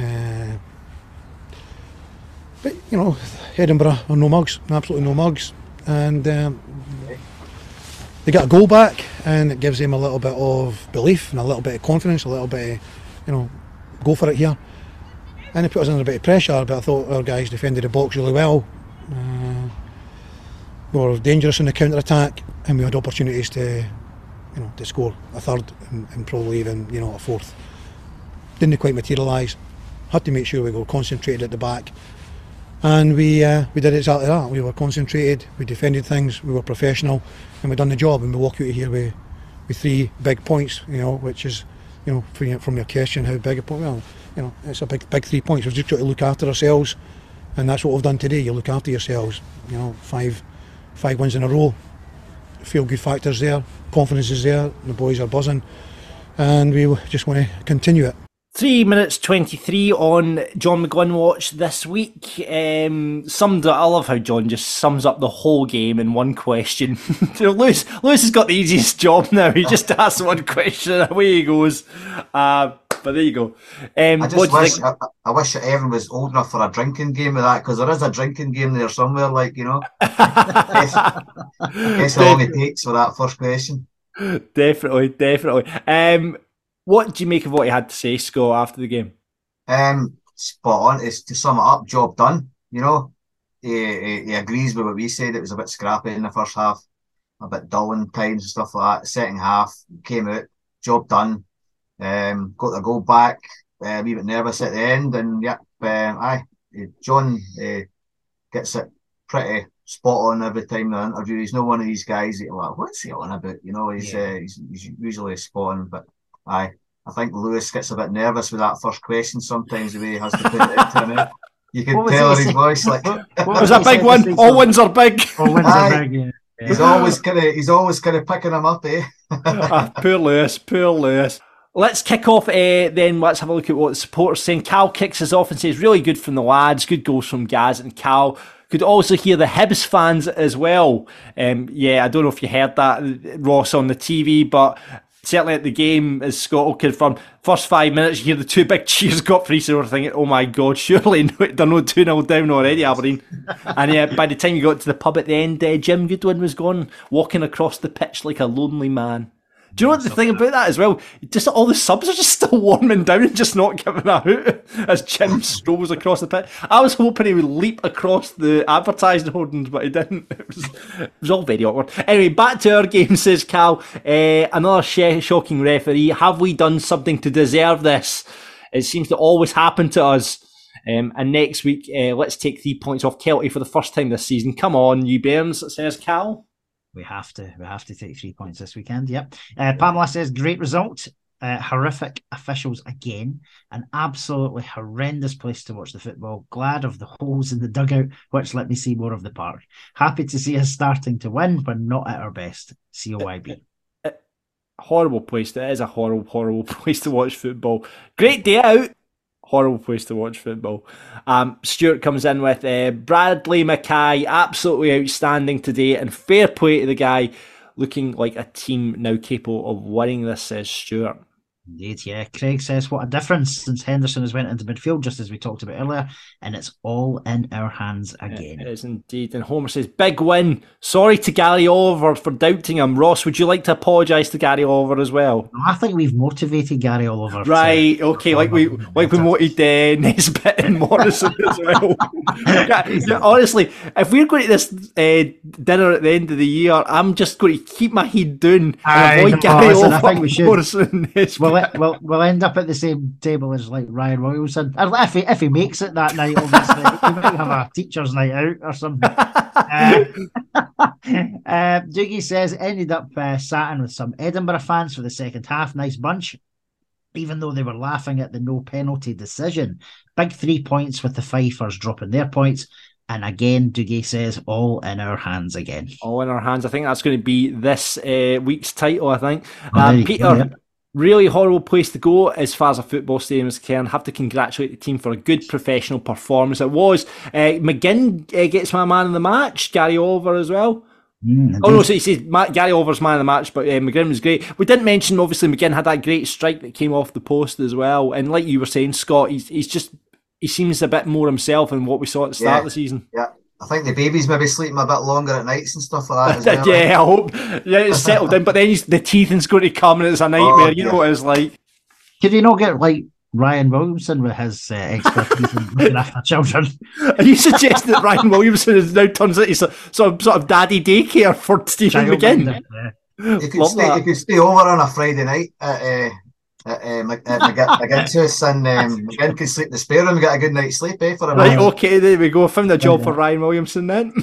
But Edinburgh are no mugs, absolutely no mugs, and they got a goal back, and it gives them a little bit of belief and a little bit of confidence, a little bit of, go for it here. And it put us under a bit of pressure, but I thought our guys defended the box really well. We were dangerous in the counter-attack, and we had opportunities to to score a third and probably even a fourth. Didn't quite materialise. Had to make sure we were concentrated at the back, and we did exactly that. We were concentrated, we defended things, we were professional, and we done the job. And we walk out of here with 3 big points, which is, from your question, how big a point? Well, it's a big 3 points. We've just got to look after ourselves, and that's what we've done today. You look after yourselves. 5 wins in a row. Feel good factors there. Confidence is there. The boys are buzzing, and we just want to continue it. 3 minutes 23 on John McGlynn Watch this week. Summed up. I love how John just sums up the whole game in one question. Lewis has got the easiest job now. He just asks one question and away he goes. But there you go. I wish Evan was old enough for a drinking game of that, because there is a drinking game there somewhere. Guess how long it takes for that first question. Definitely. What do you make of what he had to say, Scott, after the game? Spot on. It's to sum it up, job done. He agrees with what we said. It was a bit scrappy in the first half, a bit dull in times and stuff like that. Second half, came out, job done. Got the goal back, a wee bit nervous at the end, and John gets it pretty spot on every time in the interview. He's not one of these guys that you're like, what's he on about? He's usually spot on, but I think Lewis gets a bit nervous with that first question sometimes, the way he has to put it into him. You can tell in his voice, like, it was a big one. All wins are big. All wins are big, yeah. He's always kind of picking him up, eh? Poor Lewis. Let's kick off then. Let's have a look at what the supporters are saying. Cal kicks us off and says, really good from the lads. Good goals from Gaz and Cal. Could also hear the Hibs fans as well. I don't know if you heard that, Ross, on the TV, but certainly at the game, as Scott will confirm, first 5 minutes, you hear the 2 big cheers got for each other, thinking, oh my God, surely they're not 2-0 down already, Aberdeen. And by the time you got to the pub at the end, Jim Goodwin was gone, walking across the pitch like a lonely man. Do you know what the thing about that as well? Just all the subs are just still warming down and just not giving a hoot as Jim strolls across the pitch. I was hoping he would leap across the advertising hoardings, but he didn't. It was all very awkward. Anyway, back to our game, says Cal. Another shocking referee. Have we done something to deserve this? It seems to always happen to us. And next week, let's take 3 points off Kelty for the first time this season. Come on, you Bairns, says Cal. We have to take 3 points this weekend. Yep. Pamela says, great result. Horrific officials again. An absolutely horrendous place to watch the football. Glad of the holes in the dugout, which let me see more of the park. Happy to see us starting to win, but not at our best. COYB. Horrible place. It is a horrible place to watch football. Great day out. Horrible place to watch football. Stuart comes in with Bradley Mackay, absolutely outstanding today, and fair play to the guy, looking like a team now capable of winning this, says Stuart. Indeed, yeah. Craig says, what a difference since Henderson has went into midfield, just as we talked about earlier, and it's all in our hands again. It is indeed. And Homer says, big win. Sorry to Gary Oliver for doubting him. Ross, would you like to apologise to Gary Oliver as well? I think we've motivated Gary Oliver. Right, okay, like we motivated Nesbitt and Morrison as well. Honestly, if we're going to this dinner at the end of the year, I'm just going to keep my head down and avoid Gary Oliver, I think we should. Morrison and Nesbitt. We'll end up at the same table as like Ryan Williamson. If he makes it that night, obviously, we might have a teacher's night out or something. Doogie says, ended up sat with some Edinburgh fans for the second half. Nice bunch, even though they were laughing at the no penalty decision. Big 3 points with the Fifers dropping their points. And again, Doogie says, all in our hands again. All in our hands. I think that's going to be this week's title, I think. Peter... Yeah. Really horrible place to go as far as a football stadium is concerned. Have to congratulate the team for a good professional performance. It was. McGinn gets my man of the match. Gary Oliver as well. So he says Gary Oliver's man of the match, but McGinn was great. We didn't mention, obviously, McGinn had that great strike that came off the post as well. And like you were saying, Scott, he seems a bit more himself than what we saw at the start of the season. Yeah. I think the baby's maybe sleeping a bit longer at nights and stuff like that as well. Yeah, I hope. Yeah, it's settled in, but then the teething's going to come and it's a nightmare. You know what it's like. Could you not get like Ryan Williamson with his expertise in looking after children? Are you suggesting that Ryan Williamson is now turns into some sort of daddy daycare for Stephen McGinn? You could stay over on a Friday night at McGinn's house, and McGinn can sleep in the spare room and get a good night's sleep, for a right, okay, there we go. Found a job for Ryan Williamson then.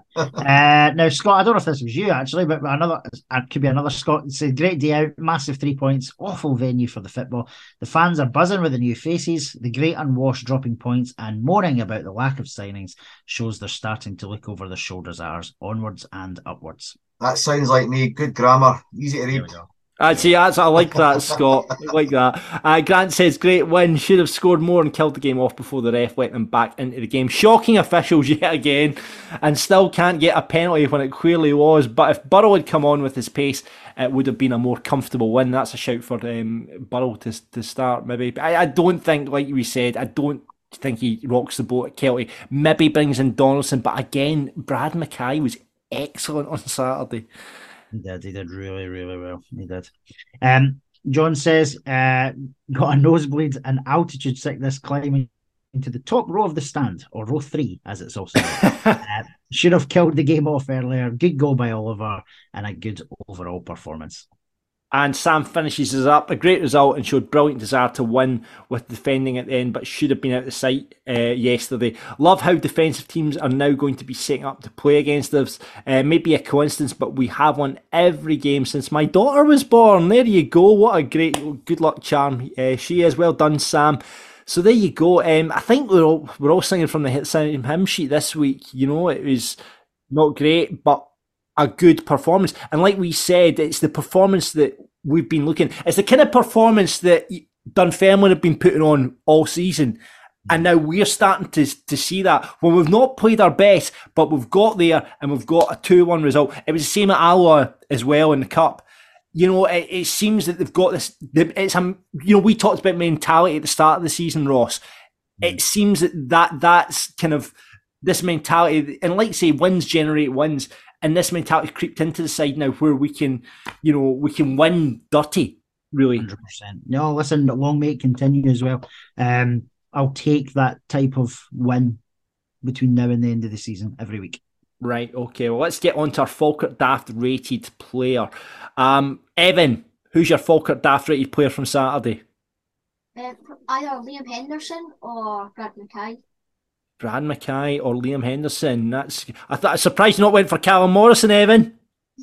Now, Scott, I don't know if this was you actually, but it could be another Scott. It's a great day out, massive 3 points, awful venue for the football. The fans are buzzing with the new faces. The great unwashed dropping points and moaning about the lack of signings shows they're starting to look over their shoulders at ours, onwards and upwards. That sounds like me. Good grammar, easy to read. I like that, Scott. I like that. Grant says, great win. Should have scored more and killed the game off before the ref let them back into the game. Shocking officials yet again, and still can't get a penalty when it clearly was. But if Burrow had come on with his pace, it would have been a more comfortable win. That's a shout for Burrow to start, maybe. I don't think, like we said, I don't think he rocks the boat at Kelty. Maybe brings in Donaldson, but again, Brad Mackay was excellent on Saturday. He did really, really well. He did. John says, got a nosebleed and altitude sickness climbing into the top row of the stand, or row 3, as it's also should have killed the game off earlier. Good goal by Oliver and a good overall performance. And Sam finishes us up. A great result and showed brilliant desire to win with defending at the end, but should have been out of sight yesterday. Love how defensive teams are now going to be setting up to play against us. Maybe a coincidence, but we have won every game since my daughter was born. There you go. What a great good luck charm she is. Well done, Sam. So there you go. I think we're all singing from the same hymn sheet this week. You know, it was not great, but a good performance. And like we said, it's the performance that we've been looking. It's the kind of performance that Dunfermline have been putting on all season. And now we're starting to see that when we've not played our best, but we've got there and we've got a 2-1 result. It was the same at Alloa as well in the Cup. You know, it seems that they've got this. We talked about mentality at the start of the season, Ross. It seems that's kind of this mentality, and like say, wins generate wins. And this mentality creeped into the side now, where we can win dirty, really. 100%. No, listen, long may it continue as well. I'll take that type of win between now and the end of the season every week. Right, okay. Well, let's get on to our Falkirk Daft rated player. Evan, who's your Falkirk Daft rated player from Saturday? Either Liam Henderson or Brad Mackay. Brad Mackay or Liam Henderson. I'm surprised you not went for Callum Morrison, Evan.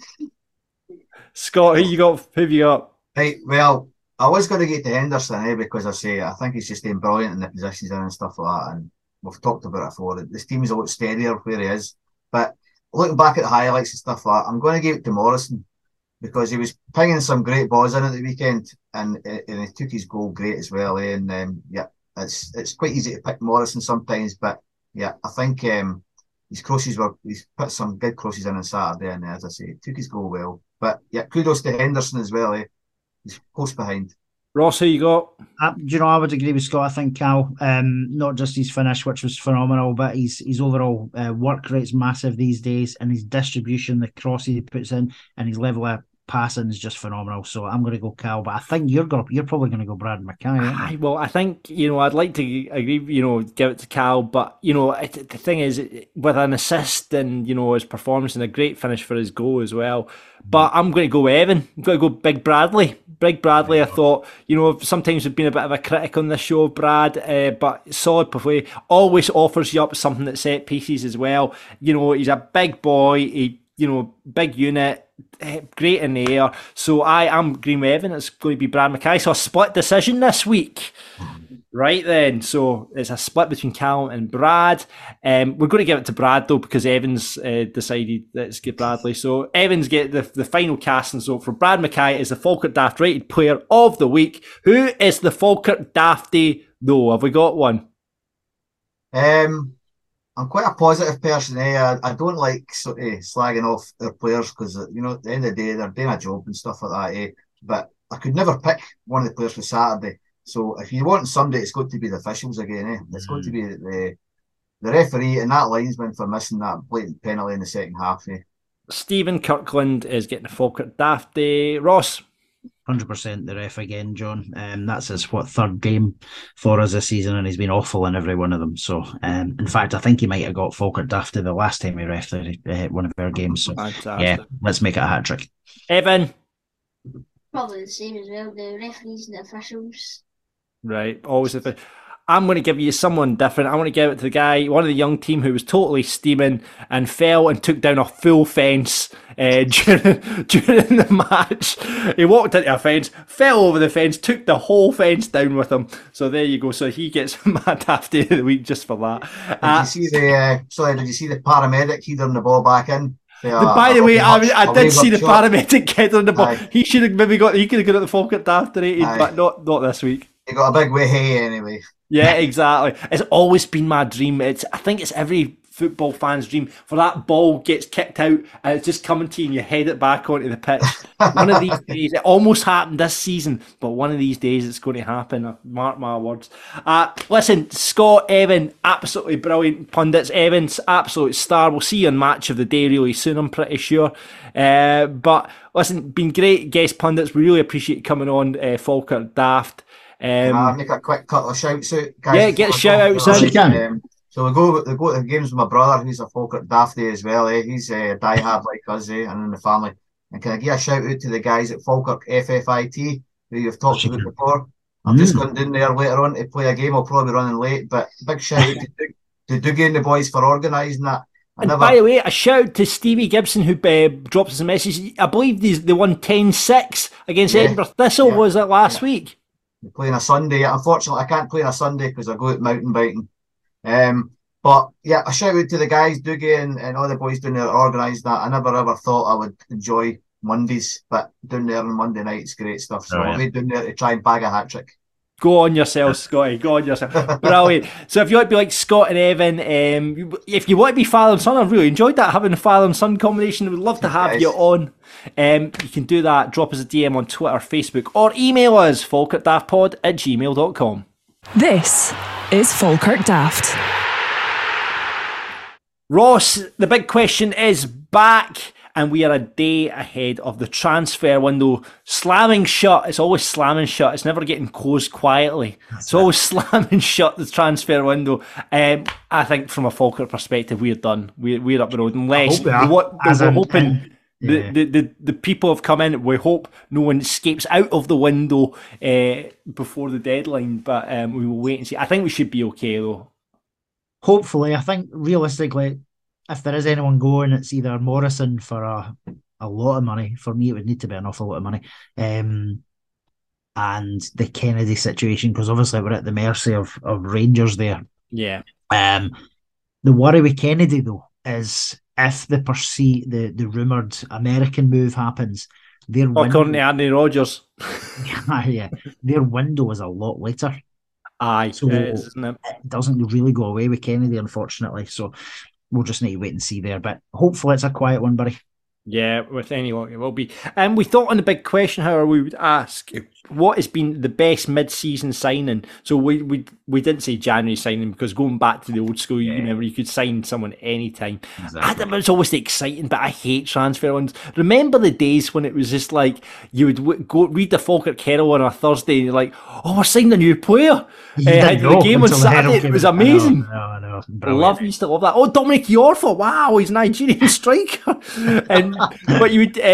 Scott, who have you got? Right, well, I was going to get to Henderson, because I think he's just been brilliant in the positions and stuff like that, and we've talked about it before. This team is a lot steadier where he is, but looking back at the highlights and stuff like that, I'm going to give it to Morrison, because he was pinging some great balls in at the weekend, and he took his goal great as well, and it's quite easy to pick Morrison sometimes, but yeah, I think he's put some good crosses in on Saturday, and as I say, took his goal well. But yeah, kudos to Henderson as well. He's close behind. Ross, who you got? I would agree with Scott. I think Cal, not just his finish, which was phenomenal, but his overall work rate's massive these days, and his distribution, the crosses he puts in, and his level of passing is just phenomenal. So I'm going to go Cal, but I think you're probably going to go Brad Mackay. Well, I think I'd like to agree. Give it to Cal, but the thing is, with an assist and his performance and a great finish for his goal as well. But I'm going to go with Evan. I'm going to go Big Bradley. Big Bradley. I thought sometimes we've been a bit of a critic on this show of Brad, but solid play. Always offers you up something at set pieces as well. He's a big boy. Big unit, great in the air. So I am green with Evan. It's going to be Brad Mackay. So a split decision this week. Right then. So it's a split between Callum and Brad. We're going to give it to Brad though, because Evans decided let's get Bradley. So Evans get the final cast. And so for Brad Mackay is the Falkirk Daft rated player of the week. Who is the Falkirk Dafty though? Have we got one? I'm quite a positive person. I don't like sort of slagging off their players, because at the end of the day they're doing a job and stuff like that. But I could never pick one of the players for Saturday. So if you want somebody, it's got to be the officials again. It's got to be the referee and that linesman for missing that blatant penalty in the second half. Stephen Kirkland is getting the Falkirk Dafty. Ross? 100% the ref again, John. That's his third game for us this season, and he's been awful in every one of them. So, in fact, I think he might have got Falkirk Dafty the last time he refed one of our games. So, yeah, let's make it a hat trick. Evan, Probably the same as well. The referees and the officials. Right, always the. I'm going to give you someone different. I want to give it to the guy, one of the young team who was totally steaming and fell and took down a full fence during the match. He walked into a fence, fell over the fence, took the whole fence down with him. So there you go. So he gets my Dafty of the week just for that. Did you see the paramedic heading the ball back in? By the way, I did see the paramedic head on the ball. He should have maybe he could have got at the Falkirk Dafty rated, but not this week. He got a big way anyway. Yeah, exactly. It's always been my dream. I think it's every football fan's dream for that ball gets kicked out and it's just coming to you and you head it back onto the pitch. One of these days, it almost happened this season, but one of these days it's going to happen. Mark my words. Listen, Scott, Evan, absolutely brilliant pundits. Evan's absolute star. We'll see you on Match of the Day really soon, I'm pretty sure. But listen, been great guest pundits. We really appreciate you coming on, Falkirk Daft. Make a quick couple of shouts out, guys. Yeah, get a shout out, so we go to the games with my brother, who's a Falkirk Dafty as well. He's a diehard like us, and in the family. And can I give a shout out to the guys at Falkirk FFIT, who you've talked about before? I'm just going down there later on to play a game. I'll probably be running late, but big shout out to Dougie and the boys for organising that. And by the way, a shout out to Stevie Gibson, who dropped us a message. I believe they won 10-6 against Edinburgh Thistle, was it last week? We're playing a Sunday. Unfortunately, I can't play on a Sunday because I go out mountain biking. But yeah, a shout out to the guys, Dougie and all the boys down there that organised that. I never ever thought I would enjoy Mondays, but down there on Monday night, it's great stuff. So I'll be down there to try and bag a hat trick. Go on yourself, Scotty. Go on yourself. Brilliant. So if you want to be like Scott and Evan, if you want to be father and son, I've really enjoyed that, having a father and son combination. We'd love to have you on. You can do that. Drop us a DM on Twitter, Facebook, or email us, falkirkdaftpod@gmail.com. This is Falkirk Daft. Ross, the big question is back, and we are a day ahead of the transfer window slamming shut. It's always slamming shut. It's never getting closed quietly. It's always slamming shut, the transfer window. I think from a Falkirk perspective, we're done. We're up the road. Unless we're hoping the people have come in. We hope no one escapes out of the window before the deadline. But we will wait and see. I think we should be okay, though. Hopefully, I think realistically, if there is anyone going, it's either Morrison for a lot of money. For me, it would need to be an awful lot of money. And the Kennedy situation, because obviously we're at the mercy of Rangers there. Yeah. The worry with Kennedy, though, is if the rumoured American move happens, according to Andy Rodgers. Yeah, their window is a lot later. Aye, so it is, isn't it? It doesn't really go away with Kennedy, unfortunately. So we'll just need to wait and see there. But hopefully it's a quiet one, buddy. Yeah, with any luck it will be. And we thought on the big question, however, we would ask what has been the best mid-season signing. So we didn't say January signing because going back to the old school, you remember you could sign someone anytime. Exactly. It's always exciting, but I hate transfer ones. Remember the days when it was just like you would go read the Falkirk Herald on a Thursday and you're like, oh, we're signing a new player. The game on Saturday, it was amazing. I know. Used to love that. Oh, Dominic Yorfa, wow, he's a Nigerian striker. But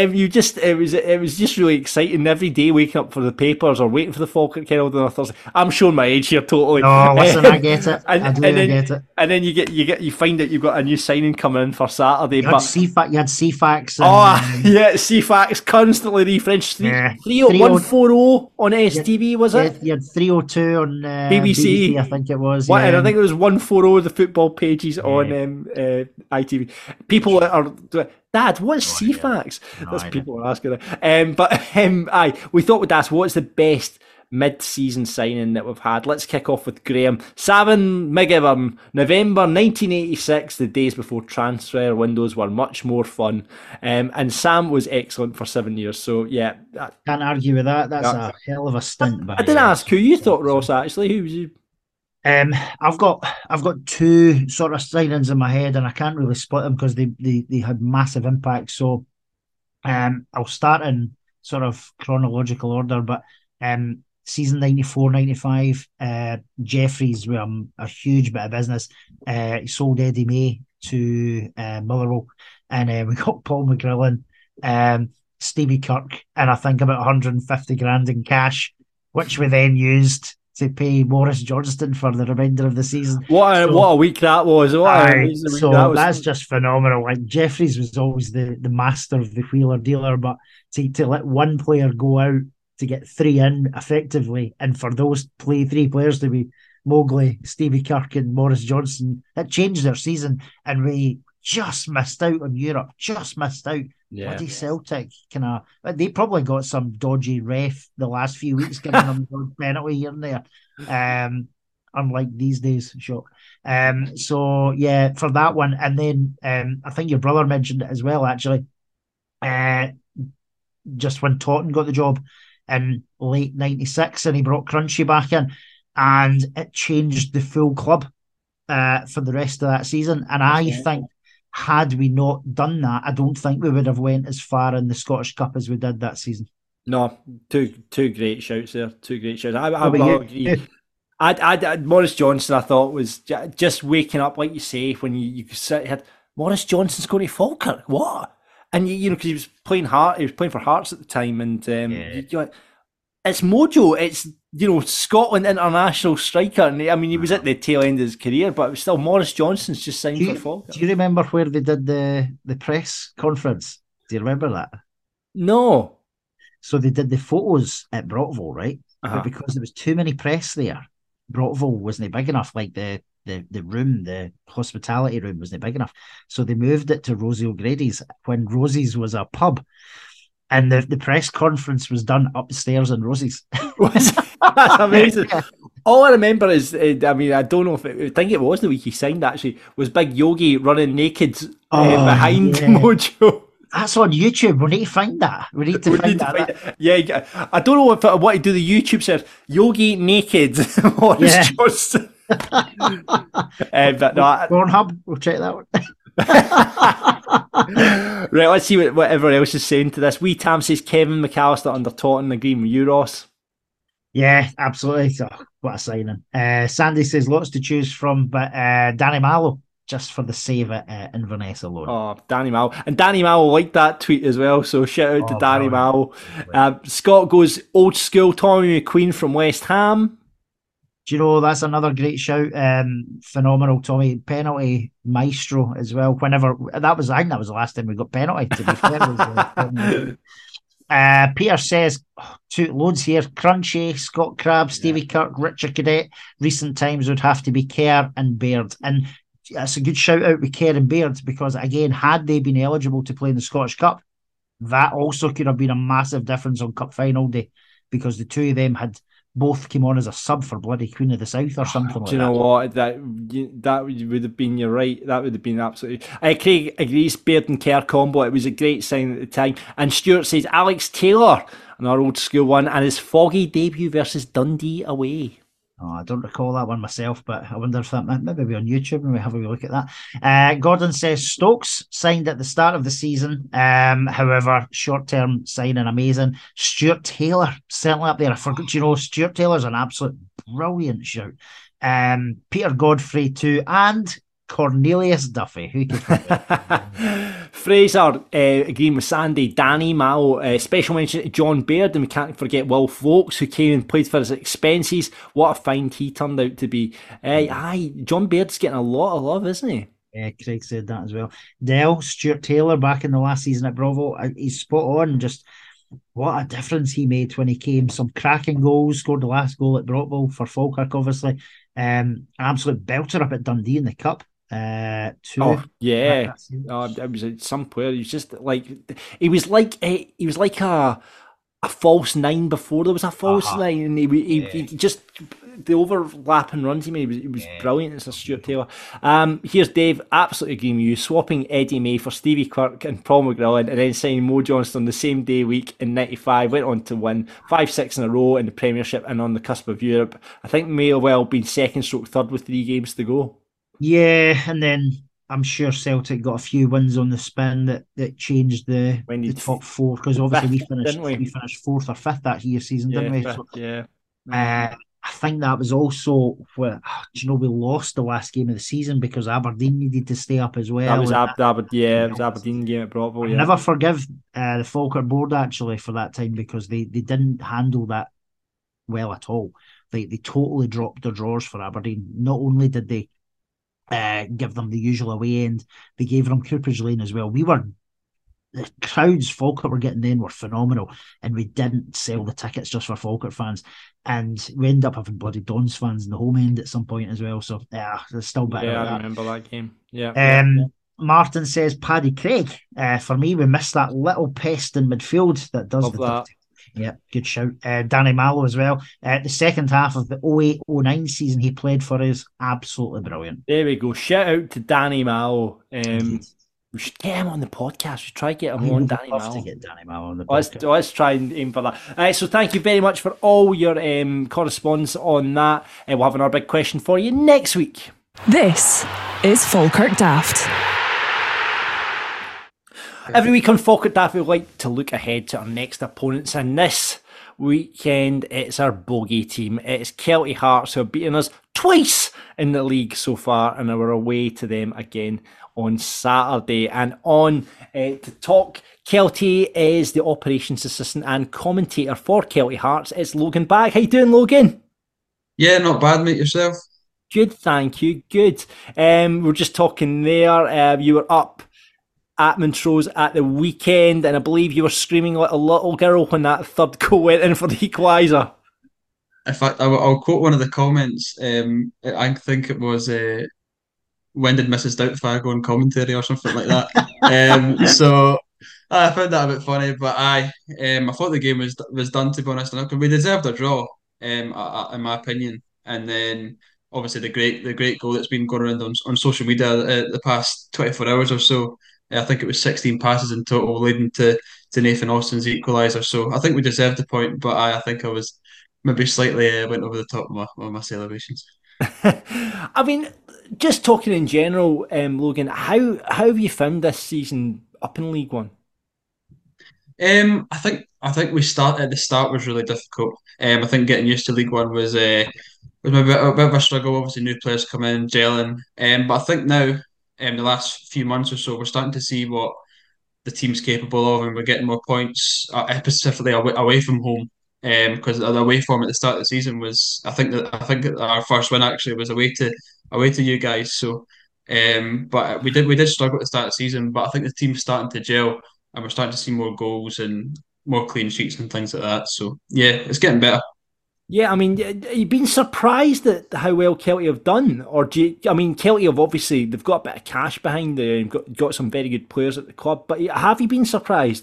it was just really exciting every day waking up for the papers or waiting for the Falkirk Herald on a Thursday. I'm showing my age here totally. Oh, listen, I get it. I get it. And then you find out you've got a new signing coming in for Saturday. You had CFAX. CFAX constantly refreshed. 140 on STV, was it? You had 302 on BBC, I think it was. And I think it was 140 the football pages on ITV. People are. Dad, what's CFAX? That's people are asking that. We thought we'd ask what's the best mid-season signing that we've had. Let's kick off with Graham. Savin McGivern, November 1986, the days before transfer windows were much more fun. And Sam was excellent for 7 years. So yeah, can't argue with that. That's a hell of a stint. I didn't ask who you thought, Ross. Actually, who was you? I've got two sort of signings in my head, and I can't really split them because they had massive impact. So, I'll start in sort of chronological order, but season 94-95, Jeffries were a huge bit of business. He sold Eddie May to Motherwell, and we got Paul McGrillen, Stevie Kirk, and I think about 150 grand in cash, which we then used to pay Maurice Johnston for the remainder of the season. What a week that was! That's just phenomenal. Like, Jeffries was always the master of the wheeler dealer, but to let one player go out to get three in effectively, and for those three players to be Mowgli, Stevie Kirk, and Maurice Johnston, it changed their season, and we just missed out on Europe. Just missed out. Yeah. Bloody Celtic, they probably got some dodgy ref the last few weeks giving them a penalty here and there. Unlike these days, sure. So yeah, for that one, and then I think your brother mentioned it as well. Actually, just when Totten got the job in late '96, and he brought Crunchy back in, and it changed the full club for the rest of that season. And I think, had we not done that, I don't think we would have went as far in the Scottish Cup as we did that season. No, two great shouts there. Two great shouts. I agree. Maurice Johnston, I thought, was just waking up, like you say, when you had Maurice Johnston's going to Falkirk. What? And because he was playing for Hearts at the time, and you're like, it's Mojo. It's Scotland international striker, and I mean, he was at the tail end of his career, but it was still Maurice Johnston's just signed for Falkirk. Do you remember where they did the press conference? Do you remember that? No. So they did the photos at Brockville, right? But because there was too many press there, Brockville wasn't big enough. Like the room, the hospitality room wasn't big enough. So they moved it to Rosie O'Grady's when Rosie's was a pub. And the press conference was done upstairs in Rosie's. That's amazing. Yeah. All I remember is, I don't know I think it was the week he signed, actually, was Big Yogi running naked behind Mojo. That's on YouTube. We need to find that. We need to find that. Yeah, I don't know if I want to do the YouTube search. Yogi naked. Maurice Johnston. But no, Pornhub, we'll check that one. Right, let's see what everyone else is saying to this. Tam says Kevin McAllister under Totten, agreeing with you, Ross. Yeah, absolutely. Oh, what a signing. Sandy says lots to choose from, but Danny Mallow, just for the save at Inverness alone. Oh, Danny Mallow. And Danny Mallow liked that tweet as well, so shout out to Danny Mallow. Scott goes old school Tommy McQueen from West Ham. Do you know, that's another great shout. Phenomenal Tommy, penalty maestro as well. Whenever I think that was the last time we got penalty, to be fair. Peter says two loads here: Crunchy, Scott Crabbe, Stevie Kirk, Richard Cadet. Recent times would have to be Kerr and Baird, and that's a good shout out with Kerr and Baird, because again, had they been eligible to play in the Scottish Cup, that also could have been a massive difference on Cup final day, because the two of them had both came on as a sub for bloody Queen of the South or something like that. Do you know what? That would have been, you're right, that would have been absolutely... Craig agrees, Baird and Kerr combo, it was a great sign at the time. And Stuart says Alex Taylor, another old school one, and his foggy debut versus Dundee away. Oh, I don't recall that one myself, but I wonder if that might be on YouTube and we have a look at that. Gordon says Stokes signed at the start of the season. However, short-term signing, amazing. Stuart Taylor, certainly up there. I forgot, Stuart Taylor's an absolute brilliant shout. Peter Godfrey too, and Cornelius Duffy. Who could forget? Fraser agreeing with Sandy. Danny Mallow, special mention to John Baird, and we can't forget Will Folks, who came and played for his expenses. What a find he turned out to be. John Baird's getting a lot of love, isn't he? Yeah, Craig said that as well. Dell, Stuart Taylor back in the last season at Bravo, he's spot on. Just what a difference he made when he came. Some cracking goals, scored the last goal at Brockville for Falkirk, obviously. An absolute belter up at Dundee in the Cup. It was some player. He was just like he was like a false nine before there was a false nine, and he just the overlapping runs he made. He was brilliant. It's a Stuart Taylor. Here's Dave, absolutely agreeing with you. Swapping Eddie May for Stevie Kirk and Paul McGrillen, and then signing Mo Johnston the same day week in '95. Went on to win 5-6 in a row in the Premiership and on the cusp of Europe. I think may have well been second stroke third with 3 games to go. Yeah, and then I'm sure Celtic got a few wins on the spin that changed the top four, because obviously we finished fourth or fifth that year season, didn't we? Fifth, so, yeah. I think that was also where we lost the last game of the season because Aberdeen needed to stay up as well. That was it was Aberdeen game at Broadville. I never forgive the Falkirk board actually for that time, because they didn't handle that well at all. They totally dropped their drawers for Aberdeen. Not only did they give them the usual away end, they gave them Cooperage Lane as well. The crowds Falkirk were getting then were phenomenal, and we didn't sell the tickets just for Falkirk fans, and we ended up having bloody Dons fans in the home end at some point as well. So there's still better. Yeah, I remember that game. Martin says Paddy Craig. For me, we missed that little pest in midfield that does the dirty. Yeah, good shout. Danny Mallow as well. The second half of the 08-09 season he played for us, absolutely brilliant. There we go. Shout out to Danny Mallow. We should get him on the podcast. We should try to get him on, Danny Mallow. To get Danny Mallow on the podcast. Let's try and aim for that. So thank you very much for all your correspondence on that. We'll have another big question for you next week. This is Falkirk Daft. Every week on Falkirk Daft, we like to look ahead to our next opponents, and this weekend it's our bogey team. It's Kelty Hearts, who have beaten us twice in the league so far, and we're away to them again on Saturday. And on to talk Kelty is the operations assistant and commentator for Kelty Hearts. It's Logan Bagg. How you doing, Logan? Yeah, not bad, mate. Yourself? Good, thank you. Good. We're just talking there. You were up at Montrose at the weekend, and I believe you were screaming like a little girl when that third goal went in for the equaliser. In fact, I'll quote one of the comments. I think it was, when did Mrs. Doubtfire go on commentary or something like that? So I found that a bit funny, but I thought the game was done, to be honest. We deserved a draw, in my opinion. And then obviously the great goal that's been going around on social media the past 24 hours or so. I think it was 16 passes in total, leading to Nathan Austin's equaliser. So I think we deserved the point, but I think I was maybe slightly went over the top with my celebrations. I mean, just talking in general, Logan, how have you found this season up in League One? I think the start was really difficult. I think getting used to League One was maybe a bit of a struggle. Obviously, new players come in, gelling. But I think now, the last few months or so, we're starting to see what the team's capable of, and we're getting more points, specifically away from home. Because the away form at the start of the season was, I think that our first win actually was away to you guys. So, but we did struggle at the start of the season. But I think the team's starting to gel, and we're starting to see more goals and more clean sheets and things like that. So yeah, it's getting better. Yeah, I mean, you've been surprised at how well Kelty have done, or Kelty have obviously they've got a bit of cash behind them, got some very good players at the club. But have you been surprised?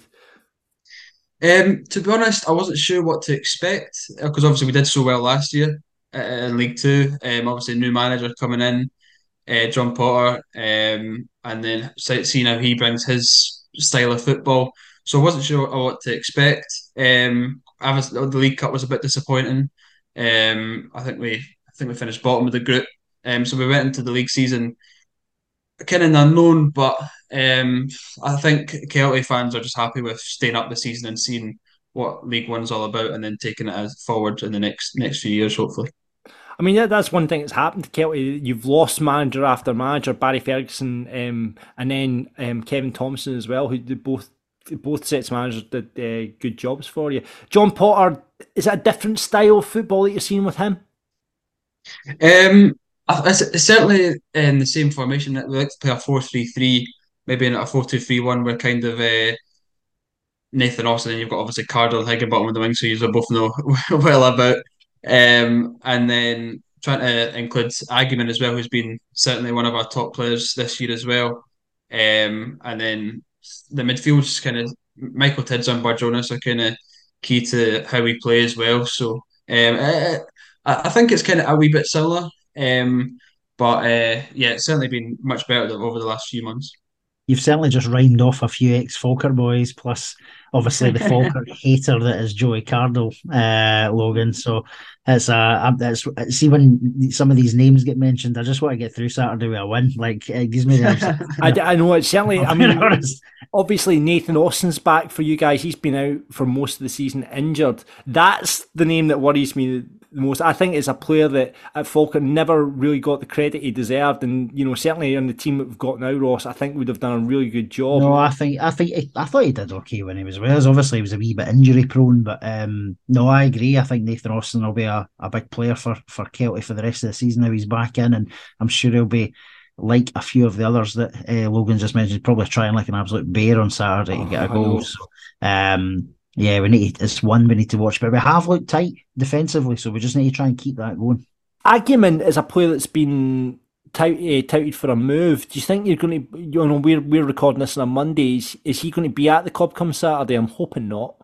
To be honest, I wasn't sure what to expect, because obviously we did so well last year in League Two. Obviously new manager coming in, John Potter, and then seeing how he brings his style of football. So I wasn't sure what to expect. The League Cup was a bit disappointing. I think we finished bottom of the group. So we went into the league season kind of unknown, but I think Kelty fans are just happy with staying up the season and seeing what League One's all about, and then taking it forward in the next few years, hopefully. I mean, that's one thing that's happened to Kelty. You've lost manager after manager, Barry Ferguson, and then Kevin Thompson as well, who did both sets of managers did good jobs for you. John Potter, is that a different style of football that you're seeing with him? It's certainly in the same formation. We like to play a 4-3-3, maybe in a 4-2-3-1. We're kind of Nathan Austin, and you've got obviously Cardle Higginbottom on the wing, so you both know well about. And then trying to include Agyeman as well, who's been certainly one of our top players this year as well. And then the midfield's kind of Michael Tidds and Bud Jonas are kind of key to how we play as well. So I think it's kind of a wee bit similar. But yeah, it's certainly been much better over the last few months. You've certainly just rhymed off a few ex-Falkirk boys, plus obviously the Falkirk hater that is Joey Cardle, Logan. So it's see, when some of these names get mentioned, I just want to get through Saturday with a win. Like, it gives me the I know it's certainly. I mean, honest. Obviously Nathan Austin's back for you guys. He's been out for most of the season injured. That's the name that worries me the most. I think it's a player that at Falkirk never really got the credit he deserved, and certainly on the team that we've got now, Ross, I think would have done a really good job. No, I thought he did okay when he was with us. Obviously, he was a wee bit injury prone, but no, I agree. I think Nathan Austin will be a big player for Kelty for the rest of the season now he's back in, and I'm sure he'll be, like a few of the others that Logan just mentioned, probably trying like an absolute bear on Saturday to get a goal. So, yeah, it's one we need to watch, but we have looked tight defensively, so we just need to try and keep that going. Aguiman is a player that's been touted for a move. Do you think you're going to, we're recording this on a Monday, is he going to be at the club come Saturday? I'm hoping not.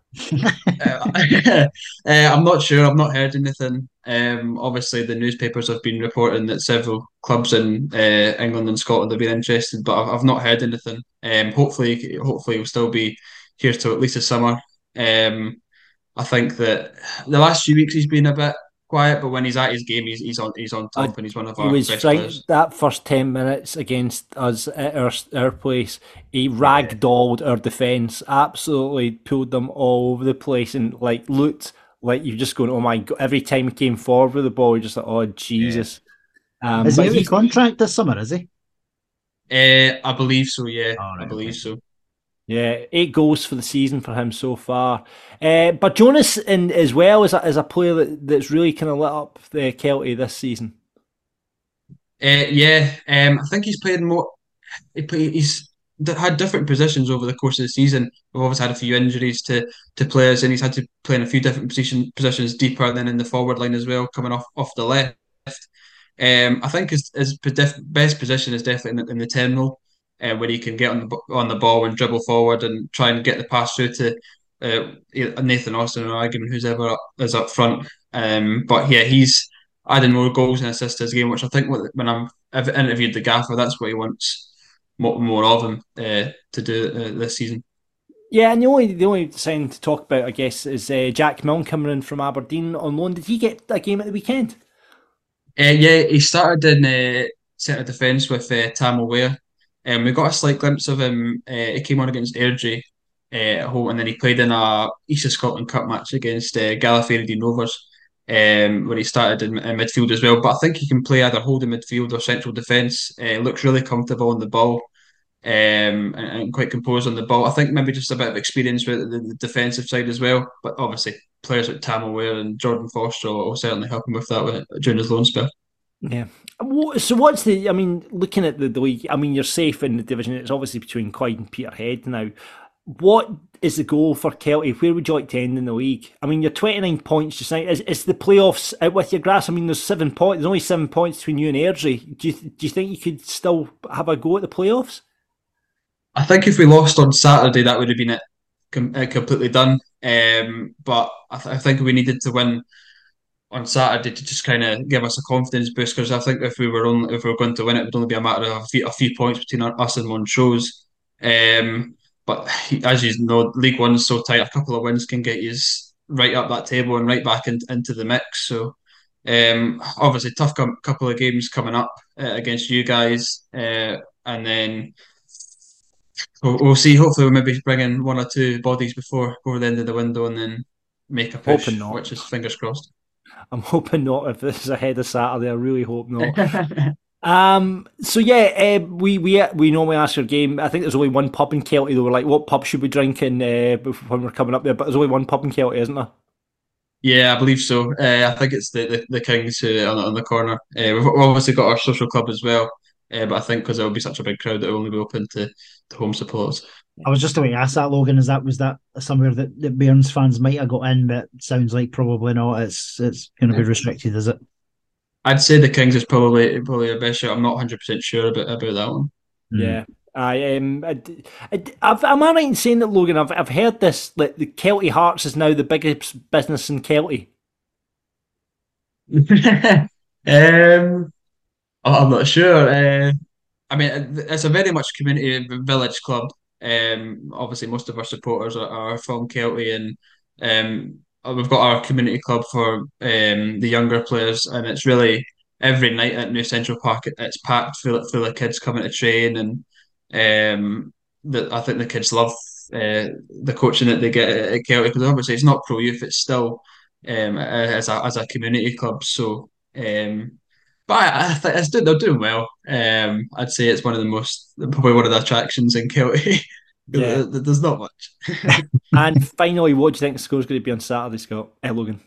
I'm not sure. I've not heard anything. Obviously, the newspapers have been reporting that several clubs in England and Scotland have been interested, but I've not heard anything. Hopefully, he'll still be here till at least the summer. I think that the last few weeks he's been a bit quiet, but when he's at his game, he's on top, and he's one of our best players. That first 10 minutes against us at our place, he ragdolled our defence, absolutely pulled them all over the place, and looked like you're just going, oh my God. Every time he came forward with the ball, you're just like, oh Jesus. Is he out of contract this summer, is he? I believe so, yeah. I believe so. Yeah, 8 goals for the season for him so far. But Jonas, as well, is a player that's really kind of lit up the Kelty this season. I think he's played more. He's had different positions over the course of the season. We've always had a few injuries to players, and he's had to play in a few different positions deeper than in the forward line as well, coming off the left. I think his best position is definitely in the 10 role. Where he can get on the ball and dribble forward and try and get the pass through to Nathan Austin or Aguiman, who's ever is up front. But yeah, he's adding more goals and assists to his game, which I think when I've interviewed the gaffer, that's what he wants more of him to do this season. Yeah, and the only sign to talk about, I guess, is Jack Milne coming in from Aberdeen on loan. Did he get a game at the weekend? Yeah, he started in centre defence with Tam O'Ware. We got a slight glimpse of him. He came on against Airdrie at home, and then he played in a East of Scotland Cup match against Gallifreydine Rovers when he started in midfield as well. But I think he can play either holding midfield or central defence. Looks really comfortable on the ball and quite composed on the ball. I think maybe just a bit of experience with the defensive side as well. But obviously, players like Tam O'Ware and Jordan Foster will certainly help him with that during his loan spell. Yeah. So what's looking at the league, you're safe in the division. It's obviously between Clyde and Peterhead now. What is the goal for Kelty? Where would you like to end in the league? You're 29 points just now. Is the playoffs out with your grass? There's 7 points. There's only 7 points between you and Airdrie. Do you think you could still have a go at the playoffs? I think if we lost on Saturday, that would have been it completely done. But I think we needed to win on Saturday to just kind of give us a confidence boost, because I think if we were going to win it would only be a matter of a few points between us and Montrose. But as you know, League One is so tight. A couple of wins can get you right up that table and right back into the mix. So obviously tough couple of games coming up against you guys, and then we'll see. Hopefully we'll maybe bring in 1 or 2 bodies before the end of the window and then make a push, which is fingers crossed. I'm hoping not. If this is ahead of Saturday, I really hope not. So yeah, we normally ask your game. I think there's only one pub in Kelty though. We're like, what pub should we drink in when we're coming up there? But there's only one pub in Kelty, isn't there? Yeah, I believe so. I think it's the Kings on the corner. We've obviously got our social club as well. But I think because it will be such a big crowd, it will only be open to home supporters. I was just about to ask that, Logan. Was that somewhere that Bairns fans might have got in, but it sounds like probably not. It's going to be restricted, is it? I'd say the Kings is probably a best shot. I'm not 100% sure about that one. Yeah. Am I right in saying that, Logan? I've heard this, like the Kelty Hearts is now the biggest business in Kelty. I'm not sure. I mean, it's a very much community village club. Obviously, most of our supporters are from Kelty, and we've got our community club for the younger players, and it's really every night at New Central Park. It's packed full of kids coming to train, and I think the kids love the coaching that they get at Kelty, because obviously it's not pro youth; it's still as a community club. So. But I think they're doing well. I'd say it's probably one of the attractions in Kelty. Yeah. There's not much. And finally, what do you think the score's going to be on Saturday, Scott? Logan?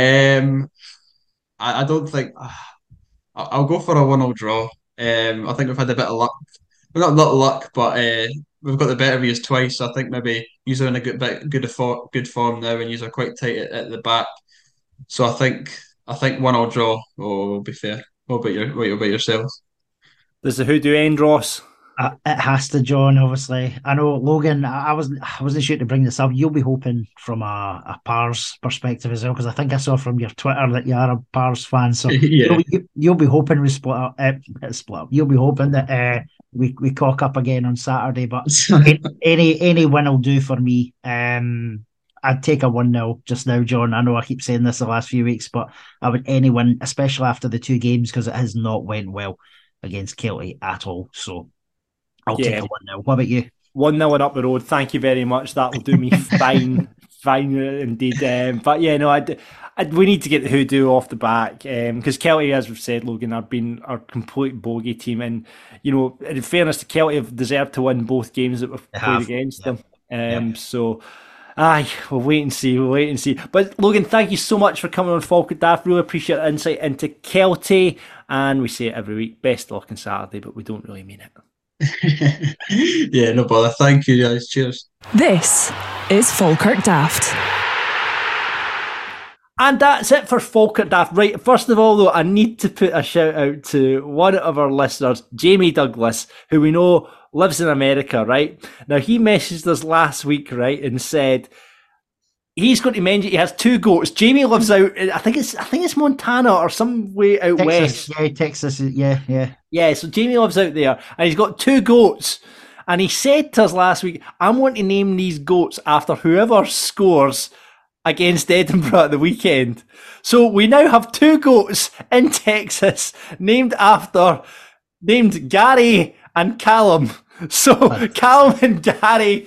I don't think I'll go for a 1-1 draw. I think we've had a bit of luck. Well, not a lot of luck, but we've got the better of yous twice. So I think maybe you're in a good form now, and you're quite tight at the back. So I think 1-1 draw will be fair. What about yourselves? Does the hoodoo end, Ross? It has to, John. Obviously, I know Logan. I wasn't sure to bring this up. You'll be hoping from a Pars perspective as well, because I think I saw from your Twitter that you are a Pars fan. So yeah. you'll be hoping we split up. You'll be hoping that we cock up again on Saturday. But any win will do for me. I'd take a 1-0 just now, John. I know I keep saying this the last few weeks, but I would any win, especially after the 2 games, because it has not went well against Kelty at all. So I'll take a 1-0. What about you? 1-0 and up the road. Thank you very much. That will do me fine indeed. But yeah, no, we need to get the hoodoo off the back, because Kelty, as we've said, Logan, have been our complete bogey team, and in fairness to Kelty, have deserved to win both games that we've played against them. So. Aye, we'll wait and see. But Logan, thank you so much for coming on Falkirk Daft. Really appreciate the insight into Kelty. And we say it every week, best luck on Saturday, but we don't really mean it. Yeah, no bother. Thank you guys. Cheers. This is Falkirk Daft. And that's it for Falkirk Daft. Right, first of all, though, I need to put a shout out to one of our listeners, Jamie Douglas, who we know lives in America, right? Now, he messaged us last week, right, and said he's going to mention he has 2 goats. Jamie lives out, I think it's Montana or some way out Texas, west. Yeah, Texas, yeah. Yeah, so Jamie lives out there, and he's got 2 goats. And he said to us last week, I want to name these goats after whoever scores against Edinburgh at the weekend. So we now have 2 goats in Texas named Gary and Callum. So Callum and Gary,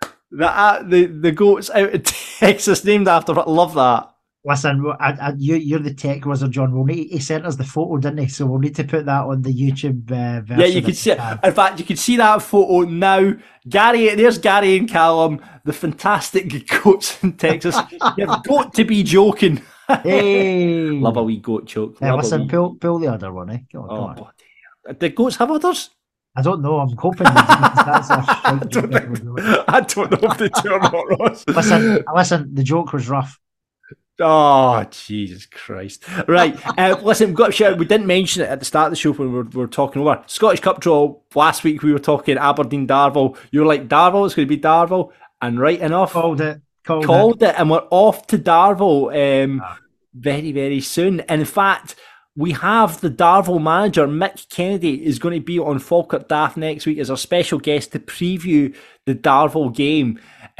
the goats out of Texas named after. I love that. Listen, you're the tech wizard, John. He sent us the photo, didn't he? So we'll need to put that on the YouTube version. Yeah, you can see it. In fact, you can see that photo now. There's Gary and Callum, the fantastic goats in Texas. You've got to be joking. Hey, love a wee goat joke. Listen, pull the other one, eh? Come on. Do goats have udders? I don't know. I'm hoping that's I don't know if they do or not, Ross. Listen. The joke was rough. Oh, Jesus Christ. Right. Listen, we've got to shout. We didn't mention it at the start of the show when we were talking over. Scottish Cup draw. Last week we were talking Aberdeen Darvel. You were like, Darvel, it's going to be Darvel. And right enough. Called it. And we're off to Darvel very, very soon. And in fact, we have the Darvel manager, Mick Kennedy, is going to be on Falkirk Daft next week as our special guest to preview the Darvel game.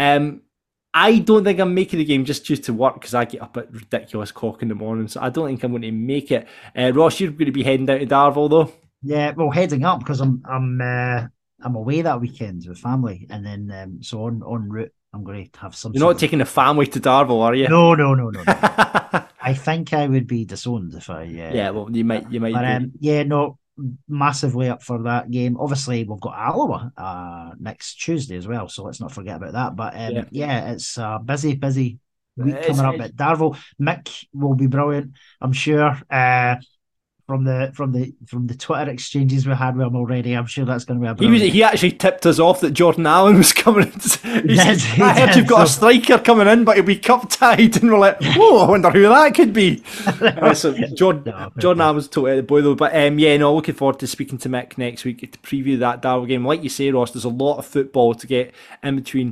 I don't think I'm making the game just due to work, because I get up at ridiculous clock in the morning, so I don't think I'm going to make it. Ross, you're going to be heading down to Darvel though? Yeah, well, heading up because I'm away that weekend with family, and then so en route I'm going to have some. You're not taking the family to Darvel, are you? No. I think I would be disowned if I. Yeah, well, you might. But, massively up for that game. Obviously, we've got Alloa next Tuesday as well, so let's not forget about that. But it's a busy week coming up at Darvel. Mick will be brilliant, I'm sure. From the Twitter exchanges we had with him already, I'm sure that's going to be a brilliant. He actually tipped us off that Jordan Allen was coming in. I heard you've got a striker coming in, but he'll be cup tied, and we're like, I wonder who that could be. So Jordan Allen's totally out of the boy though. But looking forward to speaking to Mick next week to preview that Darvel game. Like you say, Ross, there's a lot of football to get in between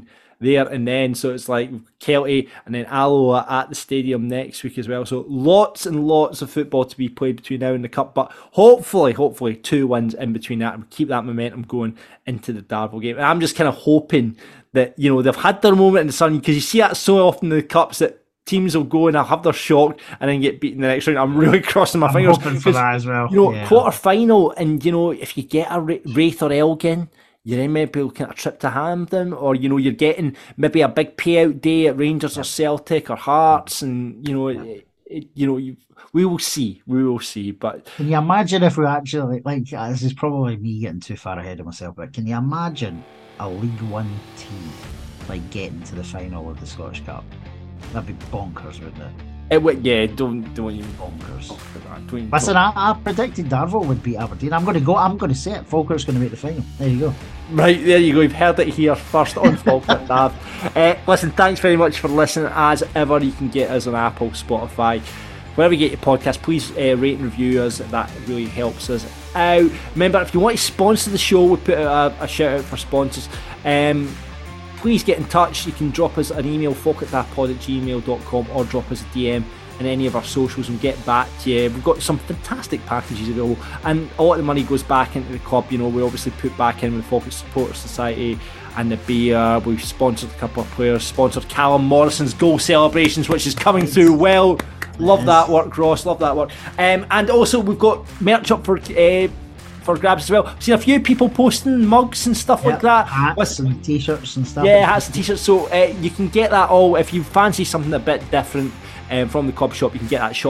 there and then. So it's like Kelty and then Alloa at the stadium next week as well. So lots and lots of football to be played between now and the Cup. But hopefully 2 wins in between that and keep that momentum going into the Darvel game. And I'm just kind of hoping that, you know, they've had their moment in the sun, because you see that so often in the Cups that teams will go and they'll have their shock and then get beaten the next round. I'm really crossing my fingers. Hoping for that as well. You know, quarter final, and you know, if you get a Wraith or Elgin, you're then maybe looking at a trip to Hampden, or you know, you're getting maybe a big payout day at Rangers or Celtic or Hearts, and you know, we will see. But can you imagine if we actually, like, this is probably me getting too far ahead of myself, but can you imagine a League One team like getting to the final of the Scottish Cup? That'd be bonkers, wouldn't it? It would, yeah. Don't even bonkers. Listen, I predicted Darvel would beat Aberdeen. I'm going to say it. Falkirk's going to make the final. There you go. Right, there you go. You've heard it here first on Falkirk Daft. Listen, thanks very much for listening. As ever, you can get us on Apple, Spotify, wherever you get your podcast. Please rate and review us. That really helps us out. Remember, if you want to sponsor the show, we put out a shout out for sponsors. Please get in touch. You can drop us an email, falkirkdaftpod@gmail.com, or drop us a DM in any of our socials and get back to you. We've got some fantastic packages available, and a lot of the money goes back into the club. You know, we obviously put back in with the Falkirk Supporters Society and the beer. We've sponsored a couple of players, sponsored Callum Morrison's goal celebrations, which is coming through well. Love that work, Ross. Love that work. And also we've got merch up for grabs as well. I've seen a few people posting mugs and stuff like that. Hats and t-shirts and stuff. Yeah, hats and t-shirts. So you can get that all. If you fancy something a bit different from the club shop, you can get that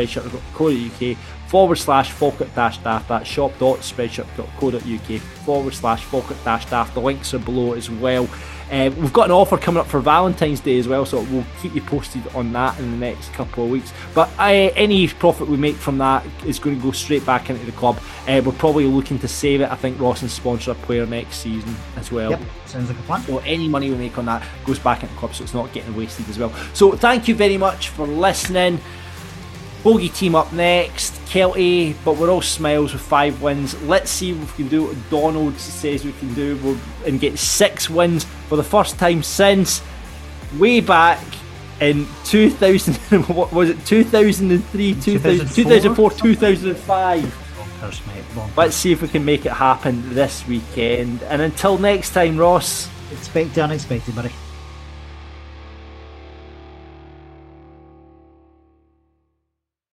shop.spreadshirt.co.uk/Falkirk-Daft. That's shop.spreadshirt.co.uk/Falkirk-Daft. The links are below as well. We've got an offer coming up for Valentine's Day as well, so we'll keep you posted on that in the next couple of weeks. But any profit we make from that is going to go straight back into the club. We're probably looking to save it. I think Ross and sponsor a player next season as well. Yep, sounds like a plan. So any money we make on that goes back into the club, so it's not getting wasted as well. So thank you very much for listening. Bogey team up next, Kelty, but we're all smiles with 5 wins. Let's see if we can do what Donald says we can do and get 6 wins for the first time since way back in 2000. What was it? 2003, 2004, 2005. Bonkers, mate. Bonkers. Let's see if we can make it happen this weekend. And until next time, Ross. Expect the unexpected, buddy.